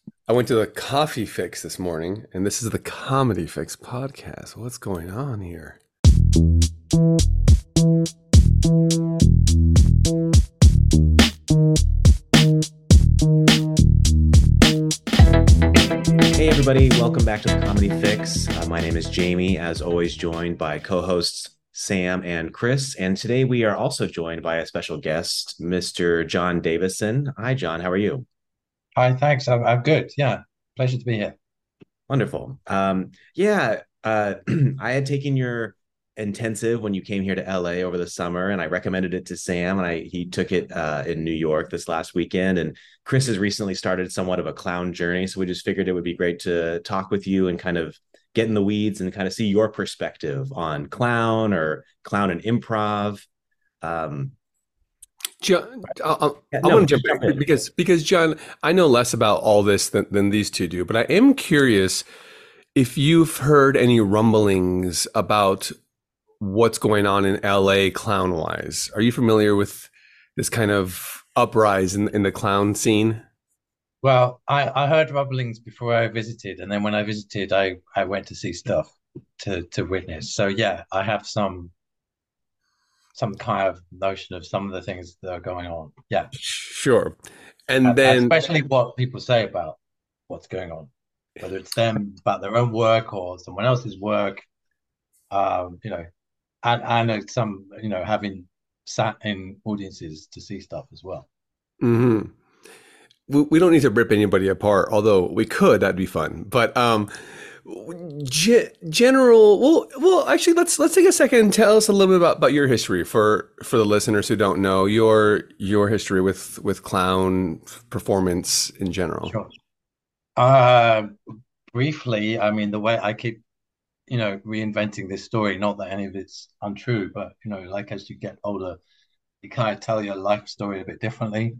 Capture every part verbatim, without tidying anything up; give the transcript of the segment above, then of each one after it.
I went to the Coffee Fix this morning, and this is the Comedy Fix podcast. What's going on here? Hey, everybody, welcome back to the Comedy Fix. Uh, my name is Jamie, as always, joined by co hosts Sam and Chris. And today we are also joined by a special guest, Mister John Davison. Hi, John. How are you? Hi, thanks. I'm, I'm good. Yeah, pleasure to be here. Wonderful. Um, yeah, uh, I had taken your intensive when you came here to L A over the summer, and I recommended it to Sam, and I he took it uh, in New York this last weekend. And Chris has recently started somewhat of a clown journey, so we just figured it would be great to talk with you and kind of get in the weeds and kind of see your perspective on clown or clown and improv. Um, John, I, yeah, I no, want to jump just jump in in. because because John, I know less about all this than, than these two do, but I am curious if you've heard any rumblings about what's going on in L A clown wise. Are you familiar with this kind of uprise in, in the clown scene? Well, I, I heard rumblings before I visited, and then when I visited, I, I went to see stuff to to witness. So yeah, I have some some kind of notion of some of the things that are going on. Yeah, Sure. And and, and then especially what people say about what's going on, whether it's them about their own work or someone else's work. Um, you know, and and uh, some you know having sat in audiences to see stuff as well. mhm. we, we don't need to rip anybody apart, although we could. That'd be fun. But um, ge- general. Well, well, actually, let's let's take a second and tell us a little bit about, about your history for for the listeners who don't know your your history with with clown performance in general. Sure. Uh, Briefly, I mean, the way I keep, you know, reinventing this story, not that any of it's untrue, but, you know, like as you get older, you kind of tell your life story a bit differently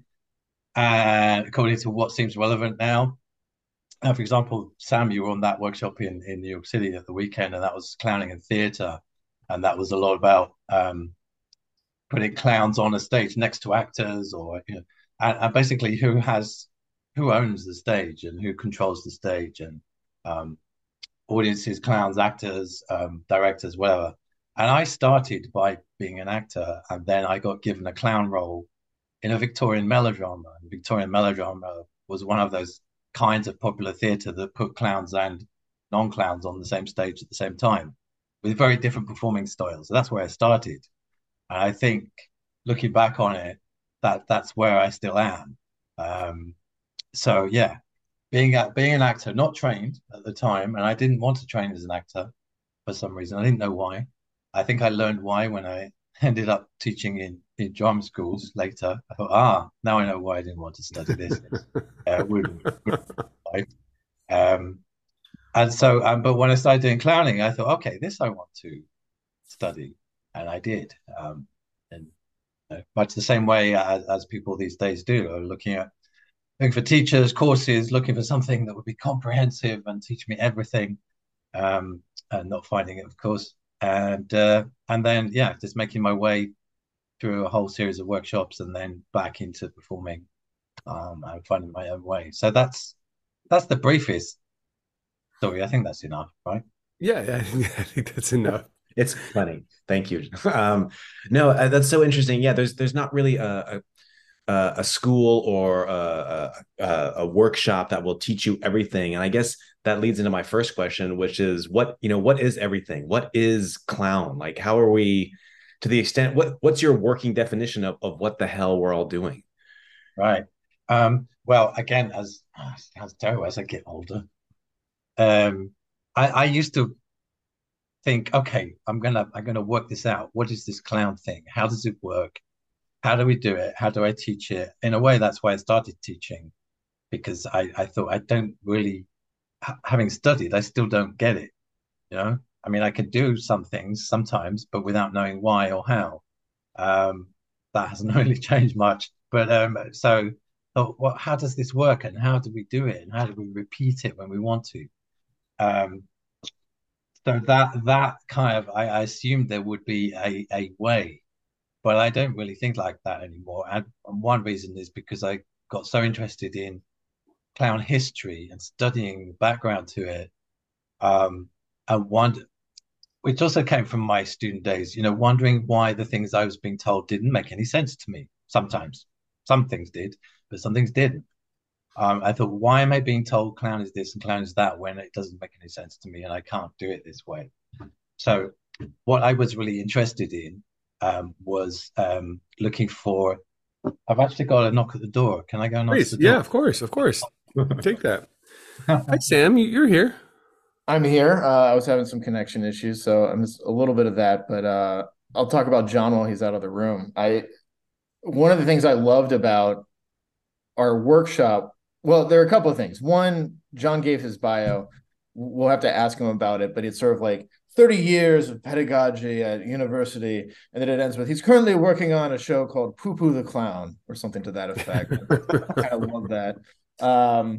and according to what seems relevant now. Uh, for example, Sam, you were on that workshop in, in New York City at the weekend, and that was clowning and theater. And that was a lot about um, putting clowns on a stage next to actors or, you know, and, and basically who has, who owns the stage and who controls the stage and, um, audiences, clowns, actors, um, directors, whatever. And I started by being an actor, and then I got given a clown role in a Victorian melodrama. And Victorian melodrama was one of those kinds of popular theatre that put clowns and non-clowns on the same stage at the same time, with very different performing styles. So that's where I started. And I think looking back on it, that that's where I still am. Um, so yeah, being a, being an actor, not trained at the time, and I didn't want to train as an actor for some reason. I didn't know why. I think I learned why when I ended up teaching in in drama schools later. I thought, ah, now I know why I didn't want to study this. Uh, would, would um, and so, um, but when I started doing clowning, I thought, okay, this I want to study, and I did. Um, and uh, much the same way as, as people these days do, are looking at looking for teachers, courses, looking for something that would be comprehensive and teach me everything, um, and not finding it, of course. And uh, and then yeah, just making my way through a whole series of workshops and then back into performing, um, and finding my own way. So that's that's the briefest story. I think that's enough, right? Yeah, yeah, I think, I think that's enough. It's funny. Thank you. Um, no, uh, that's so interesting. Yeah, there's there's not really a, a a school or a, a, a workshop that will teach you everything. And I guess that leads into my first question, which is what, you know, what is everything? What is clown? Like, how are we, to the extent, what what's your working definition of, of what the hell we're all doing? Right. Um, well, again, as as Joe, as I get older, um, I, I used to think, okay, I'm gonna I'm gonna work this out. What is this clown thing? How does it work? How do we do it? How do I teach it? In a way, that's why I started teaching because I I thought I don't really, having studied, I still don't get it. You know, I mean, I can do some things sometimes, but without knowing why or how. Um, that hasn't really changed much. But um, so, so what? How does this work, and how do we do it, and how do we repeat it when we want to? Um, so that that kind of, I, I assumed there would be a a way, but I don't really think like that anymore. And one reason is because I got so interested in clown history and studying the background to it, um, and wonder, which also came from my student days, you know, wondering why the things I was being told didn't make any sense to me. Sometimes, some things did, but some things didn't. Um, I thought, why am I being told clown is this and clown is that when it doesn't make any sense to me and I can't do it this way? So, what I was really interested in um, was um, looking for. I've actually got a knock at the door. Can I go and answer Please. the Yeah, door? of course. Of course. Take that. Hi, Sam. you- You're here. I'm here. Uh, I was having some connection issues, so I'm just a little bit of that, but uh, I'll talk about John while he's out of the room. I One of the things I loved about our workshop, well, there are a couple of things. One, John gave his bio. We'll have to ask him about it, but it's sort of like thirty years of pedagogy at university, and then it ends with he's currently working on a show called Poo Poo the Clown or something to that effect. I kind of love that. Um,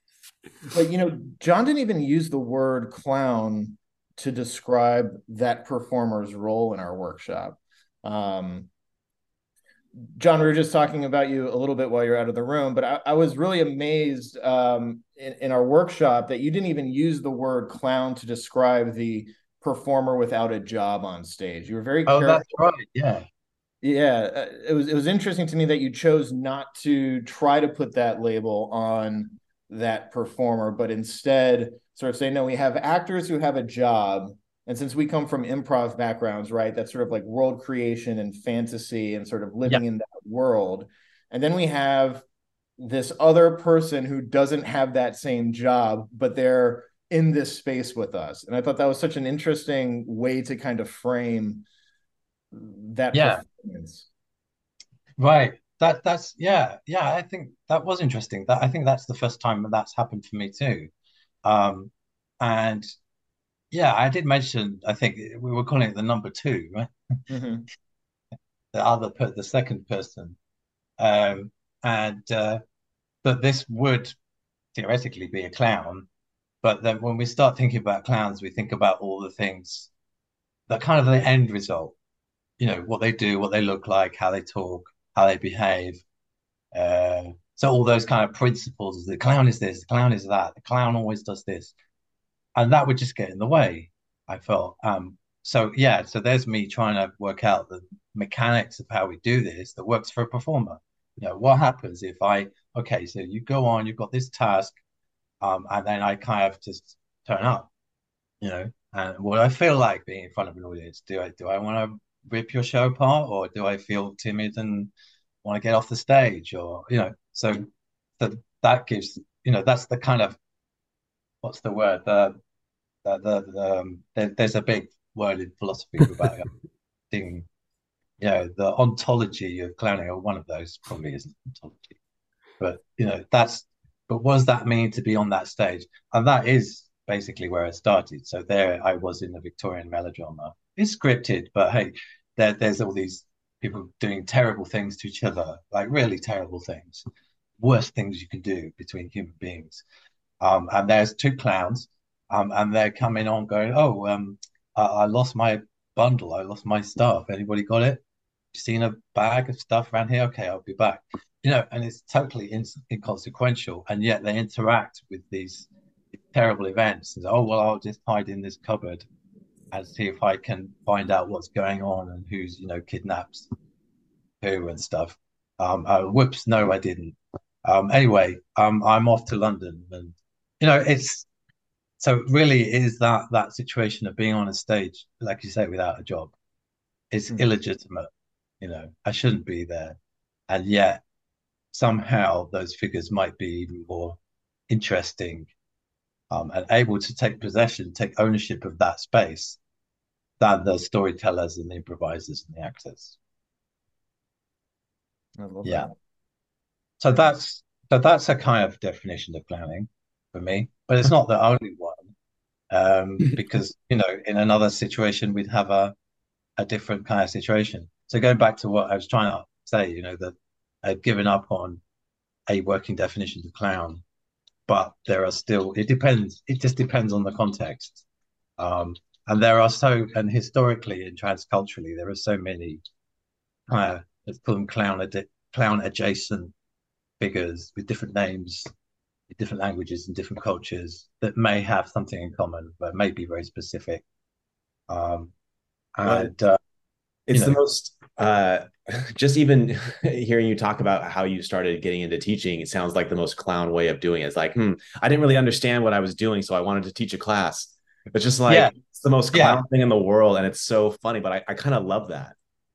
but you know, John didn't even use the word clown to describe that performer's role in our workshop. Um, John, we were just talking about you a little bit while you're out of the room, but I, I was really amazed um, in, in our workshop that you didn't even use the word clown to describe the performer without a job on stage. You were very Oh, careful. that's right. Yeah. Yeah, uh, it was it was interesting to me that you chose not to try to put that label on that performer, but instead sort of say, no, we have actors who have a job. And since we come from improv backgrounds, right, that's sort of like world creation and fantasy and sort of Yeah. living in that world. And then we have this other person who doesn't have that same job, but they're in this space with us. And I thought that was such an interesting way to kind of frame that Yeah. performance. Right. That that's yeah, yeah, I think that was interesting. That I think that's the first time that that's happened for me too. Um, and yeah, I did mention, I think we were calling it the number two, right? Mm-hmm. The other per the second person. Um, and uh, that this would theoretically be a clown, but then when we start thinking about clowns, we think about all the things that kind of the end result, you know, what they do, what they look like, how they talk, how they behave. Uh, so all those kind of principles, the clown is this, the clown is that, the clown always does this, and that would just get in the way, I felt. Um, so yeah, so there's me trying to work out the mechanics of how we do this that works for a performer. You know, what happens if I, okay, so you go on, you've got this task, um, and then I kind of just turn up, you know, and what I feel like being in front of an audience. Do I do I want to rip your show apart, or do I feel timid and want to get off the stage, or you know, so that that gives, you know, that's the kind of, what's the word, the the, the, the um, there, there's a big word in philosophy about thing, you know, the ontology of clowning, or one of those probably isn't ontology, but you know, that's, but what does that mean to be on that stage? And that is basically where I started. So there I was in the Victorian melodrama. It's scripted, but hey, there, there's all these people doing terrible things to each other, like really terrible things, worst things you can do between human beings. Um, and there's two clowns, um, and they're coming on going, oh, um, I, I lost my bundle, I lost my stuff. Anybody got it? Seen a bag of stuff around here? Okay, I'll be back. You know, and it's totally in, inconsequential, and yet they interact with these terrible events. And, oh well, I'll just hide in this cupboard and see if I can find out what's going on and who's, you know, kidnaps who and stuff. Um, uh, whoops, no, I didn't. Um, anyway, um, I'm off to London, and you know, it's so really is that that situation of being on a stage, like you say, without a job, it's Mm-hmm. illegitimate. You know, I shouldn't be there, and yet somehow those figures might be even more interesting, um, and able to take possession, take ownership of that space than the storytellers and the improvisers and the actors. I love Yeah. that. So that's so that's a kind of definition of clowning for me, but it's not the only one, um, because you know, in another situation we'd have a a different kind of situation. So going back to what I was trying to say, you know, that I've given up on a working definition of clown, but there are still, it depends, it just depends on the context. Um, and there are so, and historically and transculturally, there are so many kind of, let's call them clown, ad clown adjacent figures with different names different languages and different cultures that may have something in common, but may be very specific. Um, Well, and uh, you it's the know, most uh just even hearing you talk about how you started getting into teaching, it sounds like the most clown way of doing it. It's like, hmm, I didn't really understand what I was doing, so I wanted to teach a class. It's just yeah, like it's the most yeah. clown thing in the world, and it's so funny, but I, I kind of love that.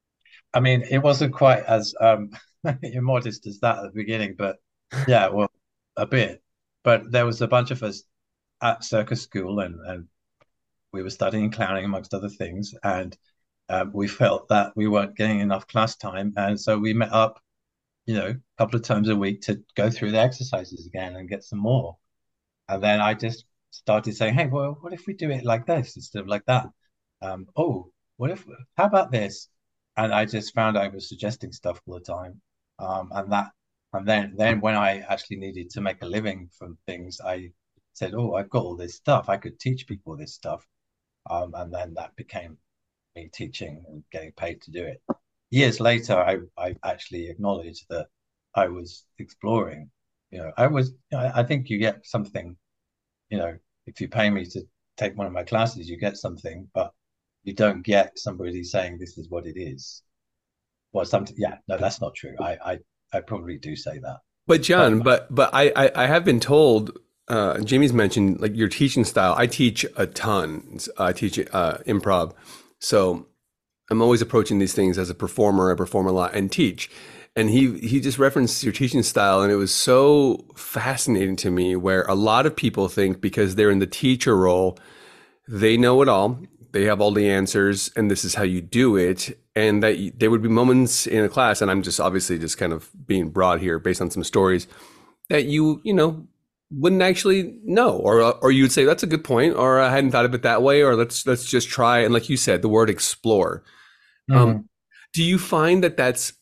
I mean, it wasn't quite as um, immodest as that at the beginning, but yeah, well, a bit. But there was a bunch of us at circus school, and and we were studying clowning amongst other things, and um, we felt that we weren't getting enough class time, and so we met up, you know, a couple of times a week to go through the exercises again and get some more. And then I just started saying, hey, well, what if we do it like this instead of like that? Um, oh, what if, how about this? And I just found I was suggesting stuff all the time. Um, and that, and then, then when I actually needed to make a living from things, I said, oh, I've got all this stuff. I could teach people this stuff. Um, and then that became me teaching and getting paid to do it. Years later, I, I actually acknowledged that I was exploring. You know, I was, I, I think you get something, you know, if you pay me to take one of my classes, you get something, but you don't get somebody saying this is what it is. Well, something, yeah, no, that's not true. I, I, I probably do say that. But But John, but but I I, I have been told. Uh, Jamie's mentioned like your teaching style. I teach a ton. I teach uh, improv, so I'm always approaching these things as a performer. I perform a lot and teach. And he he just referenced your teaching style, and it was so fascinating to me. Where a lot of people think because they're in the teacher role, they know it all, they have all the answers, and this is how you do it. And that you, there would be moments in a class, and I'm just obviously just kind of being broad here based on some stories that you you know wouldn't actually know, or or you'd say that's a good point, or I hadn't thought of it that way, or let's let's just try. And like you said, the word explore. Um, mm, do you find that that's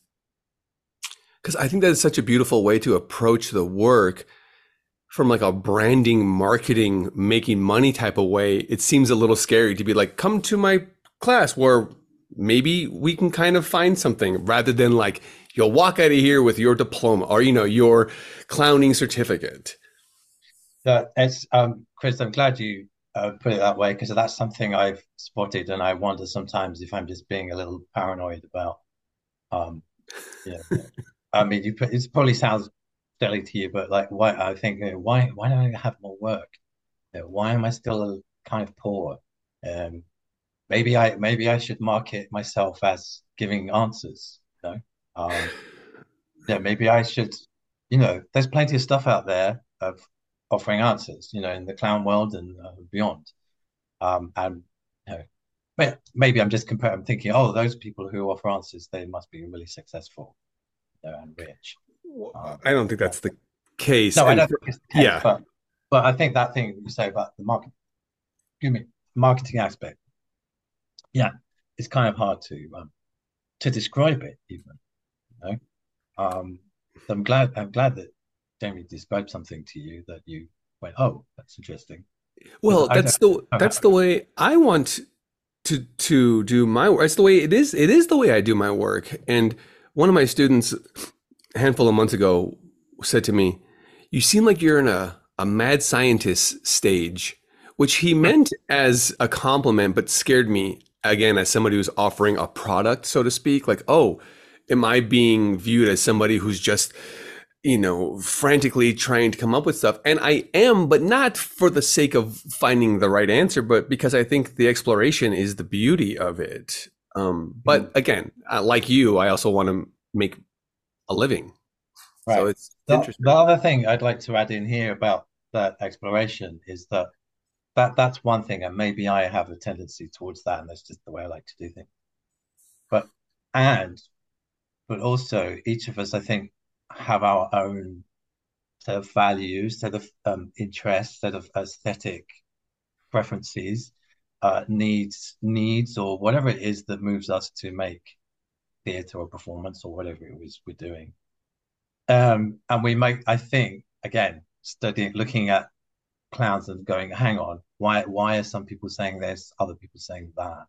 because I think that is such a beautiful way to approach the work from like a branding, marketing, making money type of way? It seems a little scary to be like, come to my class where maybe we can kind of find something rather than like you'll walk out of here with your diploma or, you know, your clowning certificate. that it's, um, Chris, I'm glad you uh, put it that way because that's something I've spotted, and I wonder sometimes if I'm just being a little paranoid about, um, you know, I mean, you put, it probably sounds silly to you, but like, why I think, you know, why why don't I have more work? You know, why am I still kind of poor? Um, maybe I maybe I should market myself as giving answers. You know, um, yeah, maybe I should. You know, there's plenty of stuff out there of offering answers. You know, in the clown world and uh, beyond. Um, and you know, but maybe I'm just comparing. I'm thinking, oh, those people who offer answers, they must be really successful, you know, and rich. Um, I don't think yeah. that's the case. No, I And don't for, think it's the case, yeah, but but I think that thing you say about the market, excuse me, marketing aspect, yeah, it's kind of hard to um, to describe it even, you know. Um, so I'm glad I'm glad that Jamie described something to you that you went, oh, that's interesting. Because well, I don't that's the know how. that's the way I want to to do my work. It's the way it is. It is the way I do my work. And one of my students a handful of months ago said to me, "You seem like you're in a a mad scientist stage," which he meant as a compliment, but scared me again as somebody who's offering a product, so to speak. Like, oh, am I being viewed as somebody who's just you know, frantically trying to come up with stuff. And I am, but not for the sake of finding the right answer, but because I think the exploration is the beauty of it. Um, but again, uh, like you, I also want to make a living. So Right. it's The, the interesting. other thing I'd like to add in here about that exploration is that, that that's one thing, and maybe I have a tendency towards that, and that's just the way I like to do things. But and but also each of us, I think, have our own set of values, set of um, interests, set of aesthetic preferences, uh, needs, needs, or whatever it is that moves us to make theatre or performance or whatever it is we're doing. Um, and we make, I think, again, studying, looking at clowns and going, hang on, why, why are some people saying this, other people saying that?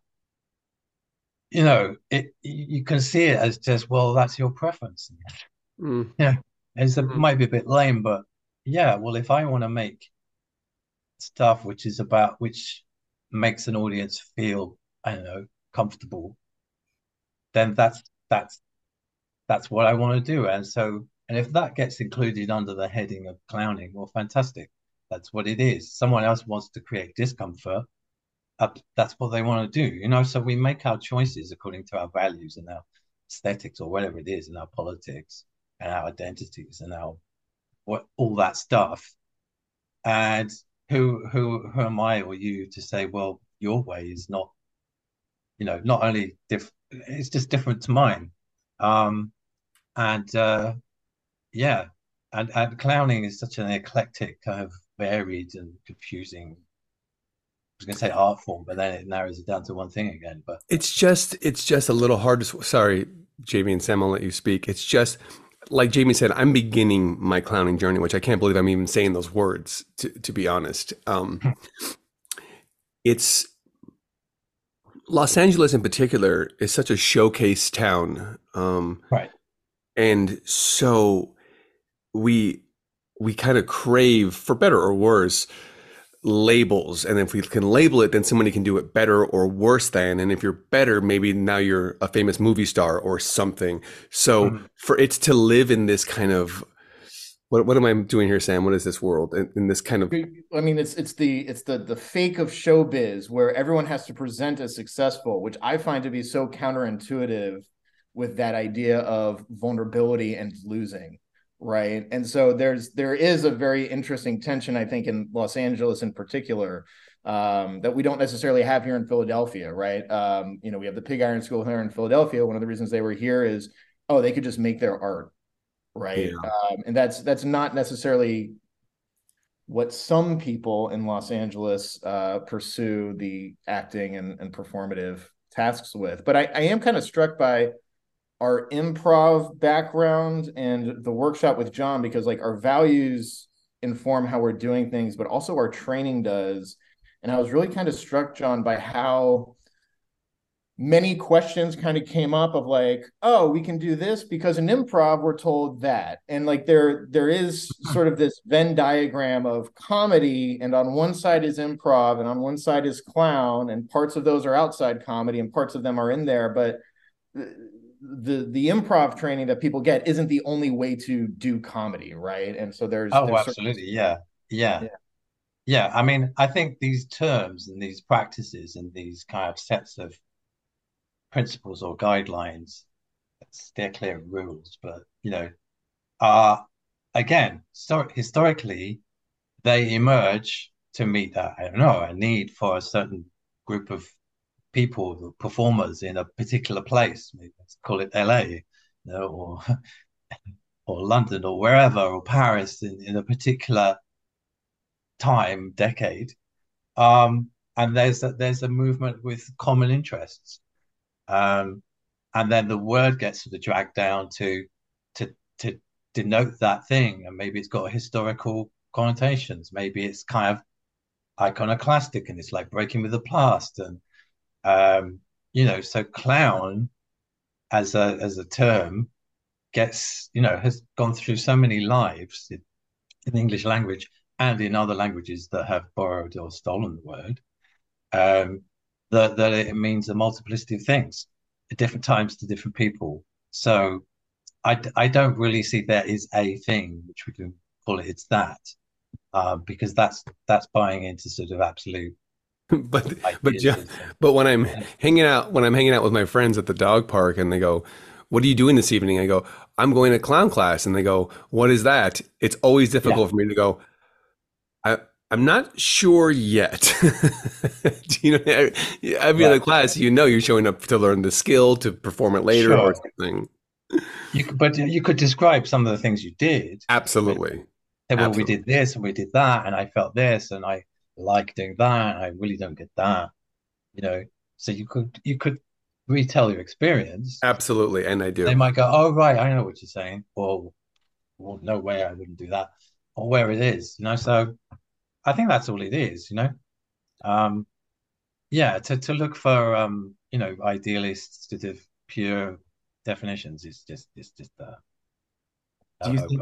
You know, it you can see it as just, well, that's your preference. Mm, Yeah, it's a, mm. might be a bit lame, but yeah, well, if I want to make stuff which is about which makes an audience feel, I don't know, comfortable, then that's that's that's what I want to do. And so, and if that gets included under the heading of clowning, well, fantastic. That's what it is. Someone else wants to create discomfort. Uh, that's what they want to do, you know. So we make our choices according to our values and our aesthetics or whatever it is, and our politics and our identities and our what all that stuff. And who who who am I or you to say, well, your way is not, you know, not only diff it's just different to mine. Um, and uh, yeah, and and clowning is such an eclectic, kind of varied and confusing. I was going to say art form, but then it narrows it down to one thing again. But It's just it's just a little hard to. Sorry, Jamie and Sam, I'll let you speak. It's just like Jamie said, I'm beginning my clowning journey, which I can't believe I'm even saying those words. To to be honest, um, it's Los Angeles in particular is such a showcase town, um, right, and so we we kind of crave, for better or worse, labels. And if we can label it, then somebody can do it better or worse than. And if you're better, maybe now you're a famous movie star or something. So mm. for it to live in this kind of what what am I doing here, Sam? What is this world? In, in this kind of I mean, it's it's the it's the the fake of showbiz where everyone has to present as successful, which I find to be so counterintuitive with that idea of vulnerability and losing, right? And so there's there is a very interesting tension, I think, in Los Angeles in particular, um, that we don't necessarily have here in Philadelphia, right? Um, you know, we have the Pig Iron School here in Philadelphia. One of the reasons they were here is, oh, they could just make their art, right? yeah. Um, and that's that's not necessarily what some people in Los Angeles uh, pursue the acting and, and performative tasks with. But I, I am kind of struck by our improv background and the workshop with John, because like our values inform how we're doing things, but also our training does. And I was really kind of struck, John, by how many questions kind of came up of like, oh, we can do this because in improv we're told that. And like there there is sort of this Venn diagram of comedy, and on one side is improv and on one side is clown, and parts of those are outside comedy and parts of them are in there. But the the improv training that people get isn't the only way to do comedy, right? And so there's Oh, there's certain, absolutely, yeah, yeah, yeah. yeah. I mean, I think these terms and these practices and these kind of sets of principles or guidelines, they're clear rules, but you know, are again, so historically, they emerge to meet that, I don't know, a need for a certain group of people, performers in a particular place. Maybe let's call it L A, you know, or or London or wherever, or Paris in, in a particular time, decade. Um, and there's a, there's a movement with common interests. Um, and then the word gets sort of dragged down to to to denote that thing, and maybe it's got historical connotations. Maybe it's kind of iconoclastic, and it's like breaking with the past, and um, you know, so clown as a as a term gets, you know, has gone through so many lives in, in the English language and in other languages that have borrowed or stolen the word, um, that that it means a multiplicity of things at different times to different people. So I, I don't really see there is a thing which we can call it. It's that, uh, because that's that's buying into sort of absolute but but ideas. ju- but when I'm hanging out when I'm hanging out with my friends at the dog park and they go, "What are you doing this evening?" I go, "I'm going to clown class." And they go, "What is that?" It's always Yeah, difficult for me to go, I I'm not sure yet. Do you know, every other right. class, you know, you're showing up to learn the skill to perform it later or Sure. something. You could, but you could describe some of the things you did. I mean, Absolutely. say, well, we Absolutely. did this and we did that, and I felt this, and I like doing that, and I really don't get that. You know, so you could you could retell your experience. Absolutely. And I They do. might go, "Oh, right, I know what you're saying," or, "Well, no way, I wouldn't do that," or where it is. You know, so I think that's all it is. You know, um, yeah, to to look for um, you know, idealist sort of pure definitions is just is just uh, Do you over. think?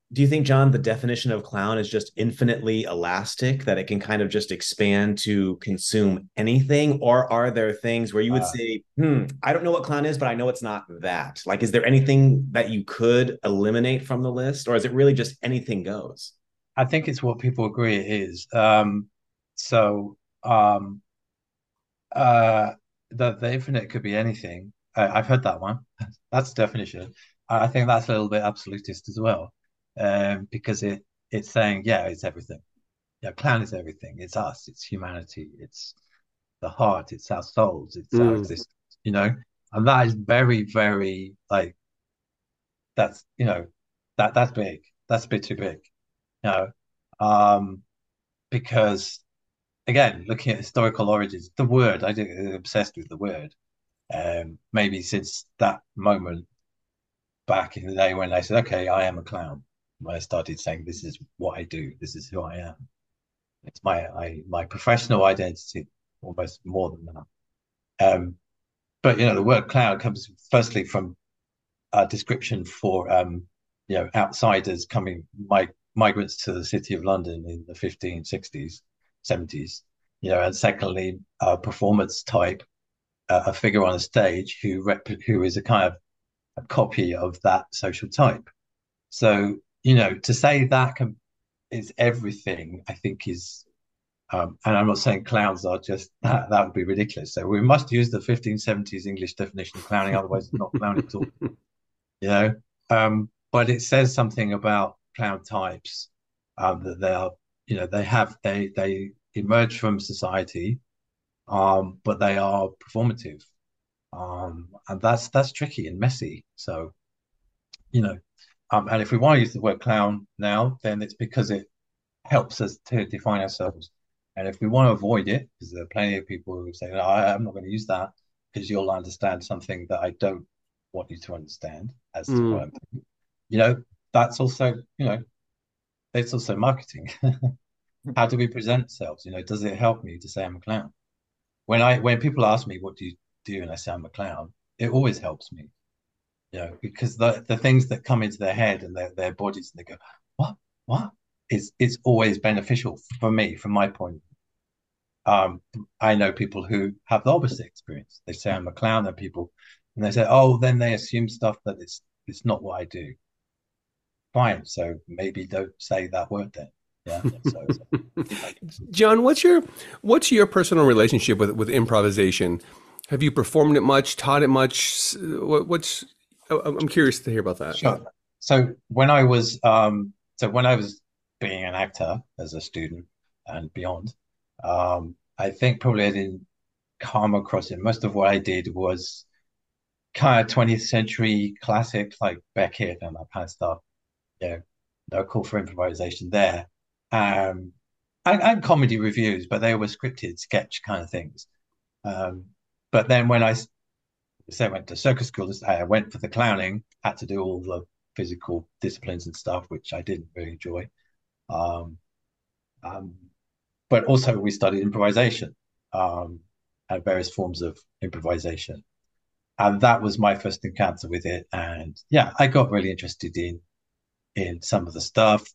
do you think, John, the definition of clown is just infinitely elastic, that it can kind of just expand to consume anything? Or are there things where you would Uh, say, hmm, I don't know what clown is, but I know it's not that? Like, is there anything that you could eliminate from the list? Or is it really just anything goes? I think it's what people agree it is. Um, so um, uh, the the infinite could be anything. I, I've heard that one. That's the definition. I I think that's a little bit absolutist as well, um, because it it's saying, yeah, it's everything. Yeah, clown is everything. It's us. It's humanity. It's the heart. It's our souls. It's our Mm. existence. You know, and that is very, very like that's you know that that's big. That's a bit too big. You know, um, because again, looking at historical origins, the word I get obsessed with the word. Um, maybe since that moment back in the day when I said, "Okay, I am a clown," when I started saying, "This is what I do. This is who I am." It's my I my professional identity, almost more than that. Um, but you know, the word clown comes firstly from a description for um, you know outsiders coming mig migrants to the city of London in the fifteen sixties, seventies. You know, and secondly, a performance type, uh, a figure on a stage who rep who is a kind of a copy of that social type. So you know, to say that can, is everything, I think is Um, and I'm not saying clowns are just that, that would be ridiculous. So we must use the fifteen seventies English definition of clowning, otherwise it's not clowning at all, you know. Um, but it says something about clown types, um, that they are, you know, they have they they emerge from society, um, but they are performative. Um, and that's that's tricky and messy. So, you know, um, and if we want to use the word clown now, then it's because it helps us to define ourselves. And if we want to avoid it, because there are plenty of people who say, no, I, I'm not going to use that because you'll understand something that I don't want you to understand as to what Mm. I'm thinking. You know, that's also, you know, it's also marketing. How do we present ourselves? You know, does it help me to say I'm a clown? When I when people ask me what do you do and I say I'm a clown, it always helps me, you know, because the the things that come into their head and their, their bodies and they go, what, what? It's it's always beneficial for me, from my point. Um, I know people who have the opposite experience. They say I'm a clown, and people, and they say, oh, then they assume stuff that it's it's not what I do. Fine, so maybe don't say that word then. Yeah. So, you know, John, what's your what's your personal relationship with with improvisation? Have you performed it much, taught it much? What, what's I- I'm curious to hear about that. sure. So when I was um, so when I was being an actor as a student and beyond, um, I think probably I didn't come across it. Most of what I did was kind of twentieth century classics like Beckett and that kind of stuff. You know, no call for improvisation there. Um, and, and comedy reviews, but they were scripted sketch kind of things. Um, but then when I say I went to circus school, I went for the clowning, had to do all the physical disciplines and stuff, which I didn't really enjoy. Um, um, but also we studied improvisation, um, and various forms of improvisation. And that was my first encounter with it. And yeah, I got really interested in in some of the stuff,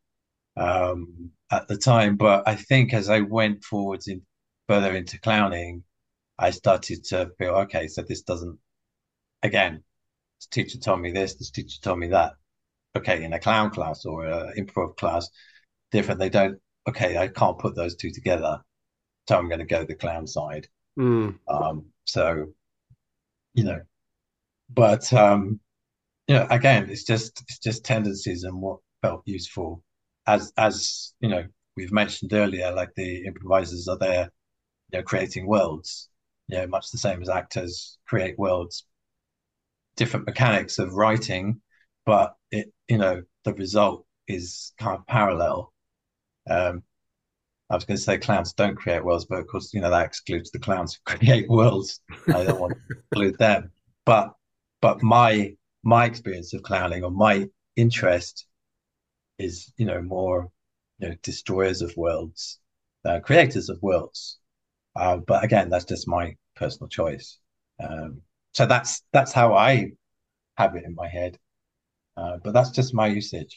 um, at the time. But I think as I went forwards in further into clowning, I started to feel, okay, so this doesn't, again, this teacher told me this, this teacher told me that. Okay, in a clown class or an improv class, different. They don't, okay, I can't put those two together. So I'm going to go the clown side. Mm. Um, so, you know, but, um, you know, again, it's just, it's just tendencies and what felt useful as, as, you know, we've mentioned earlier, like the improvisers are there, you know, creating worlds, you know, much the same as actors create worlds, different mechanics of writing, but it, you know, the result is kind of parallel. Um, I was going to say clowns don't create worlds, but of course, you know, that excludes the clowns who create worlds. I don't want to include them. But but my my experience of clowning or my interest is, you know, more, you know, destroyers of worlds, uh, creators of worlds. Uh, but again, that's just my personal choice. Um, so that's that's how I have it in my head. Uh, but that's just my usage.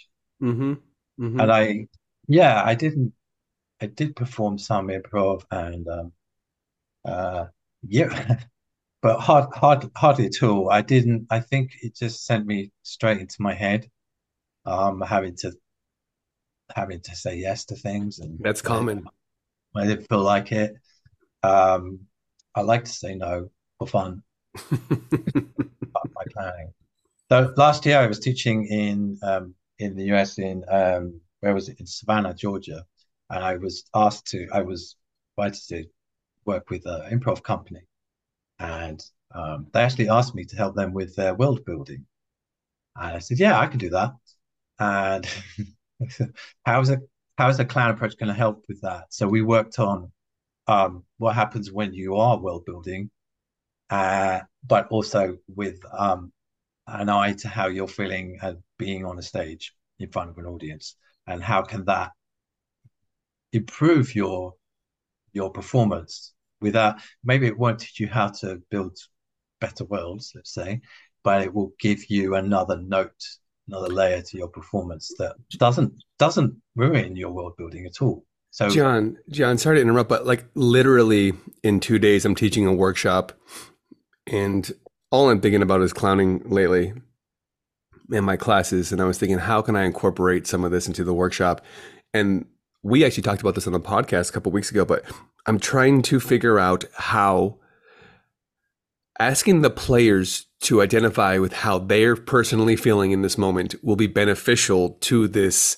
Mm-hmm. Mm-hmm. And I, yeah, I didn't, I did perform some improv and um, uh, yeah, but hard, hard, hardly at all. I didn't. I think it just sent me straight into my head, um, having to having to say yes to things, and That's when common. when I didn't feel like it, um, I like to say no for fun, part of my planning. So last year I was teaching in um, in the U S in um, where was it, in Savannah, Georgia, and I was asked to I was invited to work with an improv company, and um, they actually asked me to help them with their world building, and I said, yeah, I can do that. And how's a how's a clown approach going to help with that? So we worked on um, what happens when you are world building, uh, but also with um, an eye to how you're feeling and being on a stage in front of an audience, and how can that improve your your performance without, maybe it won't teach you how to build better worlds, let's say, but it will give you another note, another layer to your performance that doesn't doesn't ruin your world building at all. So John, John, sorry to interrupt, but like literally in two days, I'm teaching a workshop, and all I'm thinking about is clowning lately in my classes. And I was thinking, how can I incorporate some of this into the workshop? And we actually talked about this on the podcast a couple of weeks ago, but I'm trying to figure out how asking the players to identify with how they're personally feeling in this moment will be beneficial to this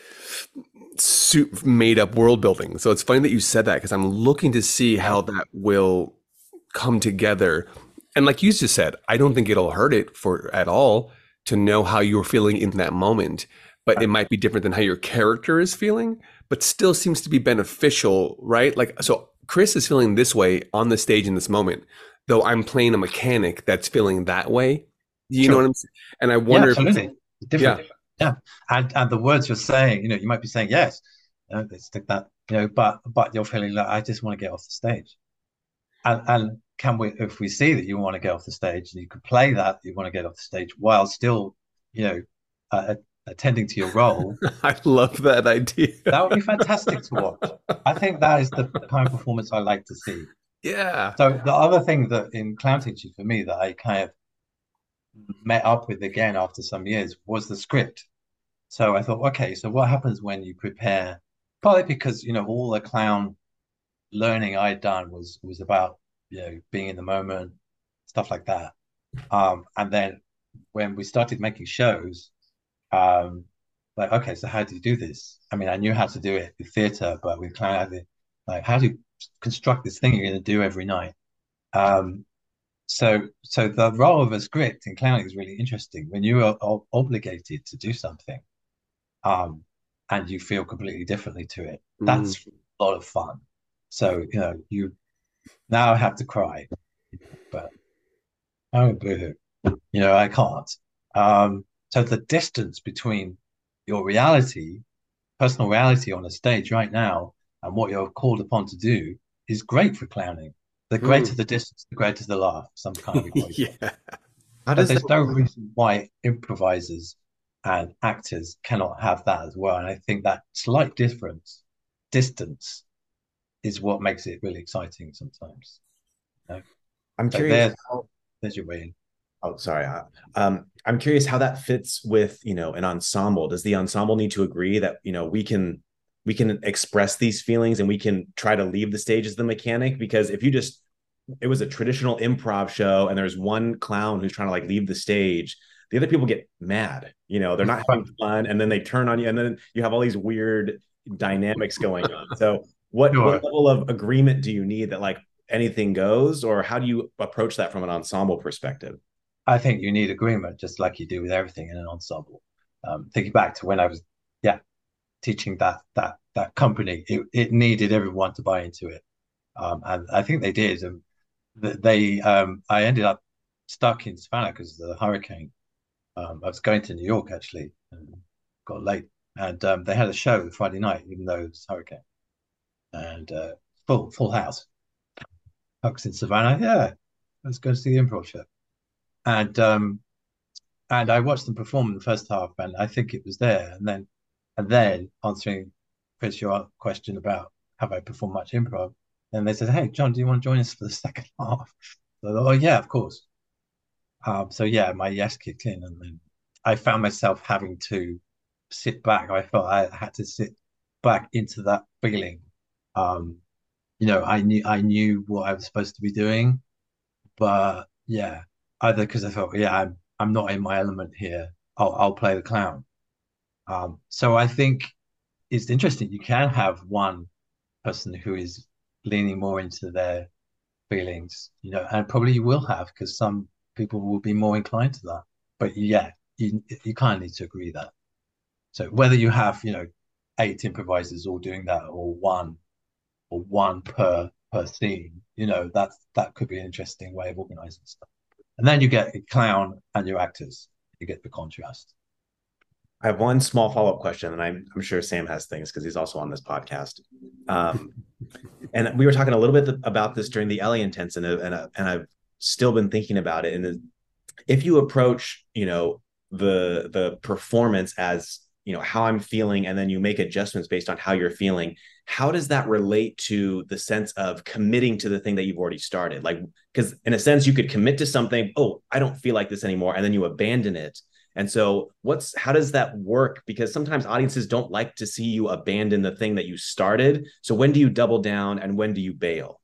made up world building. So it's funny that you said that, because I'm looking to see how that will come together. And like you just said, I don't think it'll hurt it for at all to know how you're feeling in that moment, but it might be different than how your character is feeling, but still seems to be beneficial, right? Like, so Chris is feeling this way on the stage in this moment, though I'm playing a mechanic that's feeling that way. You sure. know what I'm saying? And I wonder, yeah, absolutely. if Different. yeah. Yeah. And and the words you're saying, you know, you might be saying yes, you know, let's stick that, you know, but but you're feeling like, I just want to get off the stage. And and can we, if we see that you want to get off the stage, and you can play that you want to get off the stage while still, you know, uh, attending to your role, I love that idea. that would be fantastic to watch. I think that is the kind of performance I like to see. Yeah. So the other thing that in clown teaching for me that I kind of met up with again after some years was the script. So I thought, okay, so what happens when you prepare? Partly because, you know, all the clown learning I'd done was was about, you know, being in the moment, stuff like that. Um, and then when we started making shows, um, like, okay, so how do you do this? I mean, I knew how to do it with theater, but with clown, like, how do you construct this thing you're going to do every night? Um, so, so the role of a script in clowning is really interesting when you are obligated to do something, um, and you feel completely differently to it. Mm. That's a lot of fun. So, you know, you now have to cry, but oh, boo-hoo. You know, I can't. Um, so the distance between your reality, personal reality on a stage right now, and what you're called upon to do is great for clowning. The greater Mm. the distance, the greater the laugh, some kind of equation. Yeah. How But does that there's no reason why improvisers and actors cannot have that as well. And I think that slight difference, distance, is what makes it really exciting sometimes. You know? I'm So curious there's how, there's your way. oh, sorry. Uh, Um, I'm curious how that fits with, you know, an ensemble. Does the ensemble need to agree that, you know, we can we can express these feelings and we can try to leave the stage as the mechanic? Because if you just, it was a traditional improv show and there's one clown who's trying to like leave the stage, the other people get mad. You know, they're not having fun, and then they turn on you, and then you have all these weird dynamics going on. So what what Sure. level of agreement do you need that like anything goes, or how do you approach that from an ensemble perspective? I think you need agreement, just like you do with everything in an ensemble. Um, thinking back to when I was, yeah, teaching that that that company, it, it needed everyone to buy into it, um, and I think they did. And they, um, I ended up stuck in Savannah because of the hurricane. Um, I was going to New York actually, and got late, and um, they had a show Friday night, even though it was a hurricane, and uh, full full house. I was in Savannah, yeah, let's go see the improv show, and um, and I watched them perform in the first half, and I think it was there. And then And then answering Chris, your question about have I performed much improv? And they said, hey, John, do you want to join us for the second half? So I thought, oh, yeah, of course. Um, so yeah, my yes kicked in, and then I found myself having to sit back. I felt I had to sit back into that feeling. Um, you know, I knew I knew what I was supposed to be doing, but yeah, either because I felt, yeah, I'm I'm not in my element here. I'll I'll play the clown. Um, so I think it's interesting. You can have one person who is leaning more into their feelings, you know, and probably you will have because some people will be more inclined to that. But yeah, you you kind of need to agree that. So whether you have, you know, eight improvisers all doing that or one or one per per scene, you know, that's that could be an interesting way of organizing stuff. And then you get a clown and your actors. You get the contrast. I have one small follow-up question, and I'm, I'm sure Sam has things because he's also on this podcast. Um, and we were talking a little bit about this during the Ellie Intense, and, and, and I've still been thinking about it. And if you approach, you know, the the performance as, you know, how I'm feeling, and then you make adjustments based on how you're feeling, how does that relate to the sense of committing to the thing that you've already started? Like, because in a sense, you could commit to something, oh, I don't feel like this anymore, and then you abandon it. And so what's how does that work? Because sometimes audiences don't like to see you abandon the thing that you started. So when do you double down and when do you bail?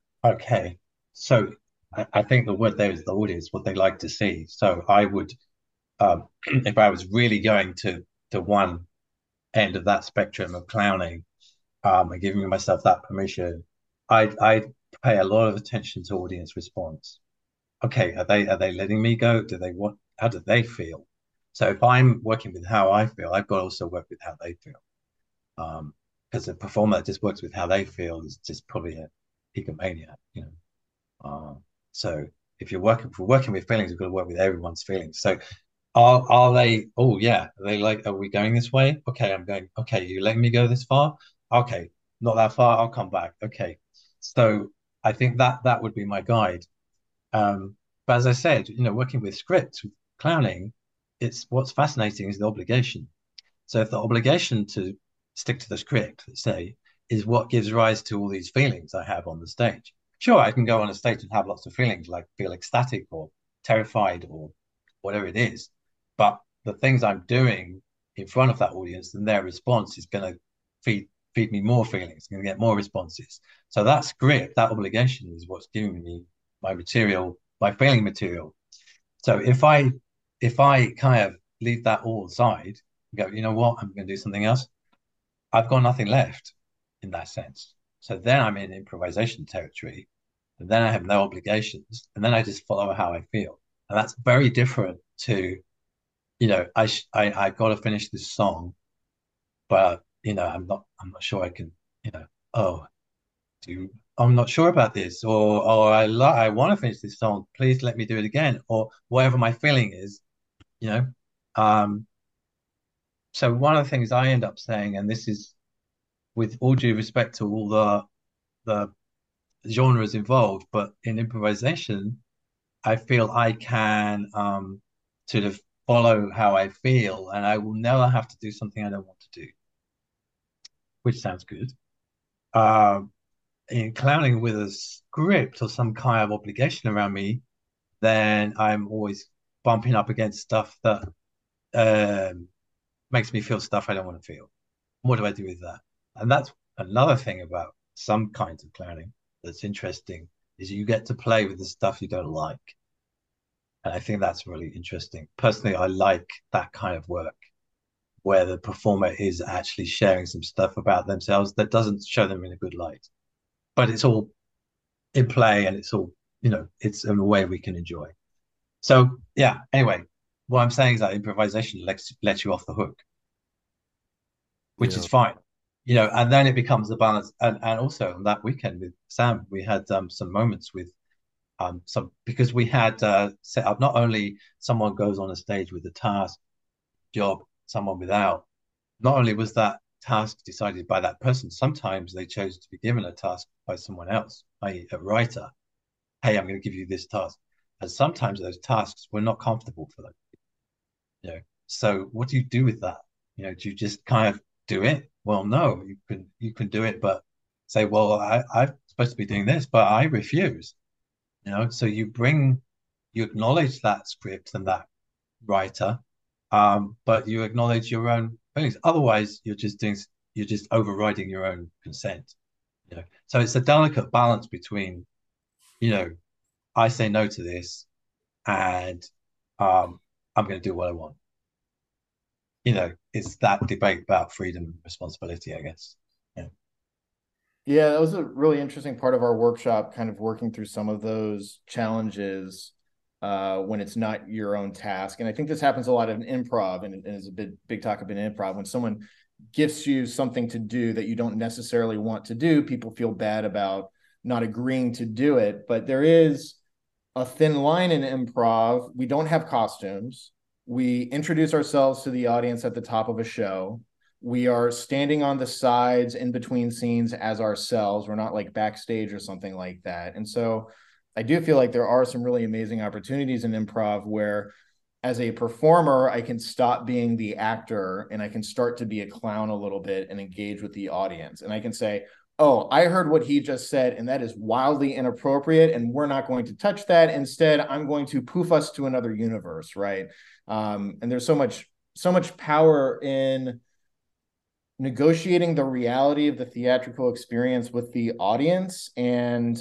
Okay. So I, I think the word there is the audience, what they like to see. So I would, um, if I was really going to to one end of that spectrum of clowning, um, and giving myself that permission, I'd I'd pay a lot of attention to audience response. Okay, are they are they letting me go? Do they want? How do they feel? So if I'm working with how I feel, I've got to also work with how they feel. Um, because a performer that just works with how they feel is just probably a egomaniac, you know. Um, so if you're working for working with feelings, you've got to work with everyone's feelings. So are are they? Oh yeah, are they like? Are we going this way? Okay, I'm going. Okay, you letting me go this far? Okay, not that far. I'll come back. Okay, so I think that that would be my guide. Um, but as I said, you know, working with scripts, with clowning, it's what's fascinating is the obligation. So if the obligation to stick to the script, let's say, is what gives rise to all these feelings I have on the stage. Sure, I can go on a stage and have lots of feelings, like feel ecstatic or terrified or whatever it is. But the things I'm doing in front of that audience and their response is going to feed feed me more feelings, going to get more responses. So that script, that obligation is what's giving me my material, my feeling material. So if I if I kind of leave that all aside, go, you know what, I'm going to do something else, I've got nothing left in that sense. So then I'm in improvisation territory, and then I have no obligations, and then I just follow how I feel, and that's very different to, you know, I I I got to finish this song, but you know, I'm not I'm not sure I can, you know, oh, do I'm not sure about this, or or I lo- I want to finish this song. Please let me do it again, or whatever my feeling is, you know. Um, so one of the things I end up saying, and this is with all due respect to all the the genres involved, but in improvisation, I feel I can um, sort of follow how I feel, and I will never have to do something I don't want to do, which sounds good. Um, in clowning with a script or some kind of obligation around me, then I'm always bumping up against stuff that um, makes me feel stuff I don't want to feel. What do I do with that? And that's another thing about some kinds of clowning that's interesting is you get to play with the stuff you don't like. And I think that's really interesting. Personally, I like that kind of work where the performer is actually sharing some stuff about themselves that doesn't show them in a good light. But it's all in play and it's all, you know, it's in a way we can enjoy. So yeah, anyway, what I'm saying is that improvisation lets lets you off the hook, which Yeah. is fine. You know, and then it becomes the balance. And, and also on that weekend with Sam, we had um, some moments with um, some because we had uh, set up not only someone goes on a stage with a task, job, someone without. Not only was that task decided by that person, sometimes they chose to be given a task by someone else, that is a writer. Hey, I'm going to give you this task. And sometimes those tasks were not comfortable for them. You know, so what do you do with that? You know, do you just kind of do it? Well, no, you can you can do it, but say, well, I, I'm supposed to be doing this, but I refuse. You know, so you bring you acknowledge that script and that writer, um, but you acknowledge your own feelings. Otherwise, you're just doing you're just overriding your own consent. You know, so it's a delicate balance between, you know, I say no to this, and um, I'm going to do what I want. You know, it's that debate about freedom and responsibility, I guess. Yeah. Yeah, that was a really interesting part of our workshop, kind of working through some of those challenges uh, when it's not your own task. And I think this happens a lot in improv, and, and is a big, big talk about improv. When someone gifts you something to do that you don't necessarily want to do, people feel bad about not agreeing to do it. But there is a thin line in improv. We don't have costumes. We introduce ourselves to the audience at the top of a show. We are standing on the sides in between scenes as ourselves. We're not like backstage or something like that. And so I do feel like there are some really amazing opportunities in improv where, as a performer, I can stop being the actor and I can start to be a clown a little bit and engage with the audience. And I can say, oh, I heard what he just said, and that is wildly inappropriate, and we're not going to touch that. Instead, I'm going to poof us to another universe, right? Um, and there's so much, so much power in negotiating the reality of the theatrical experience with the audience and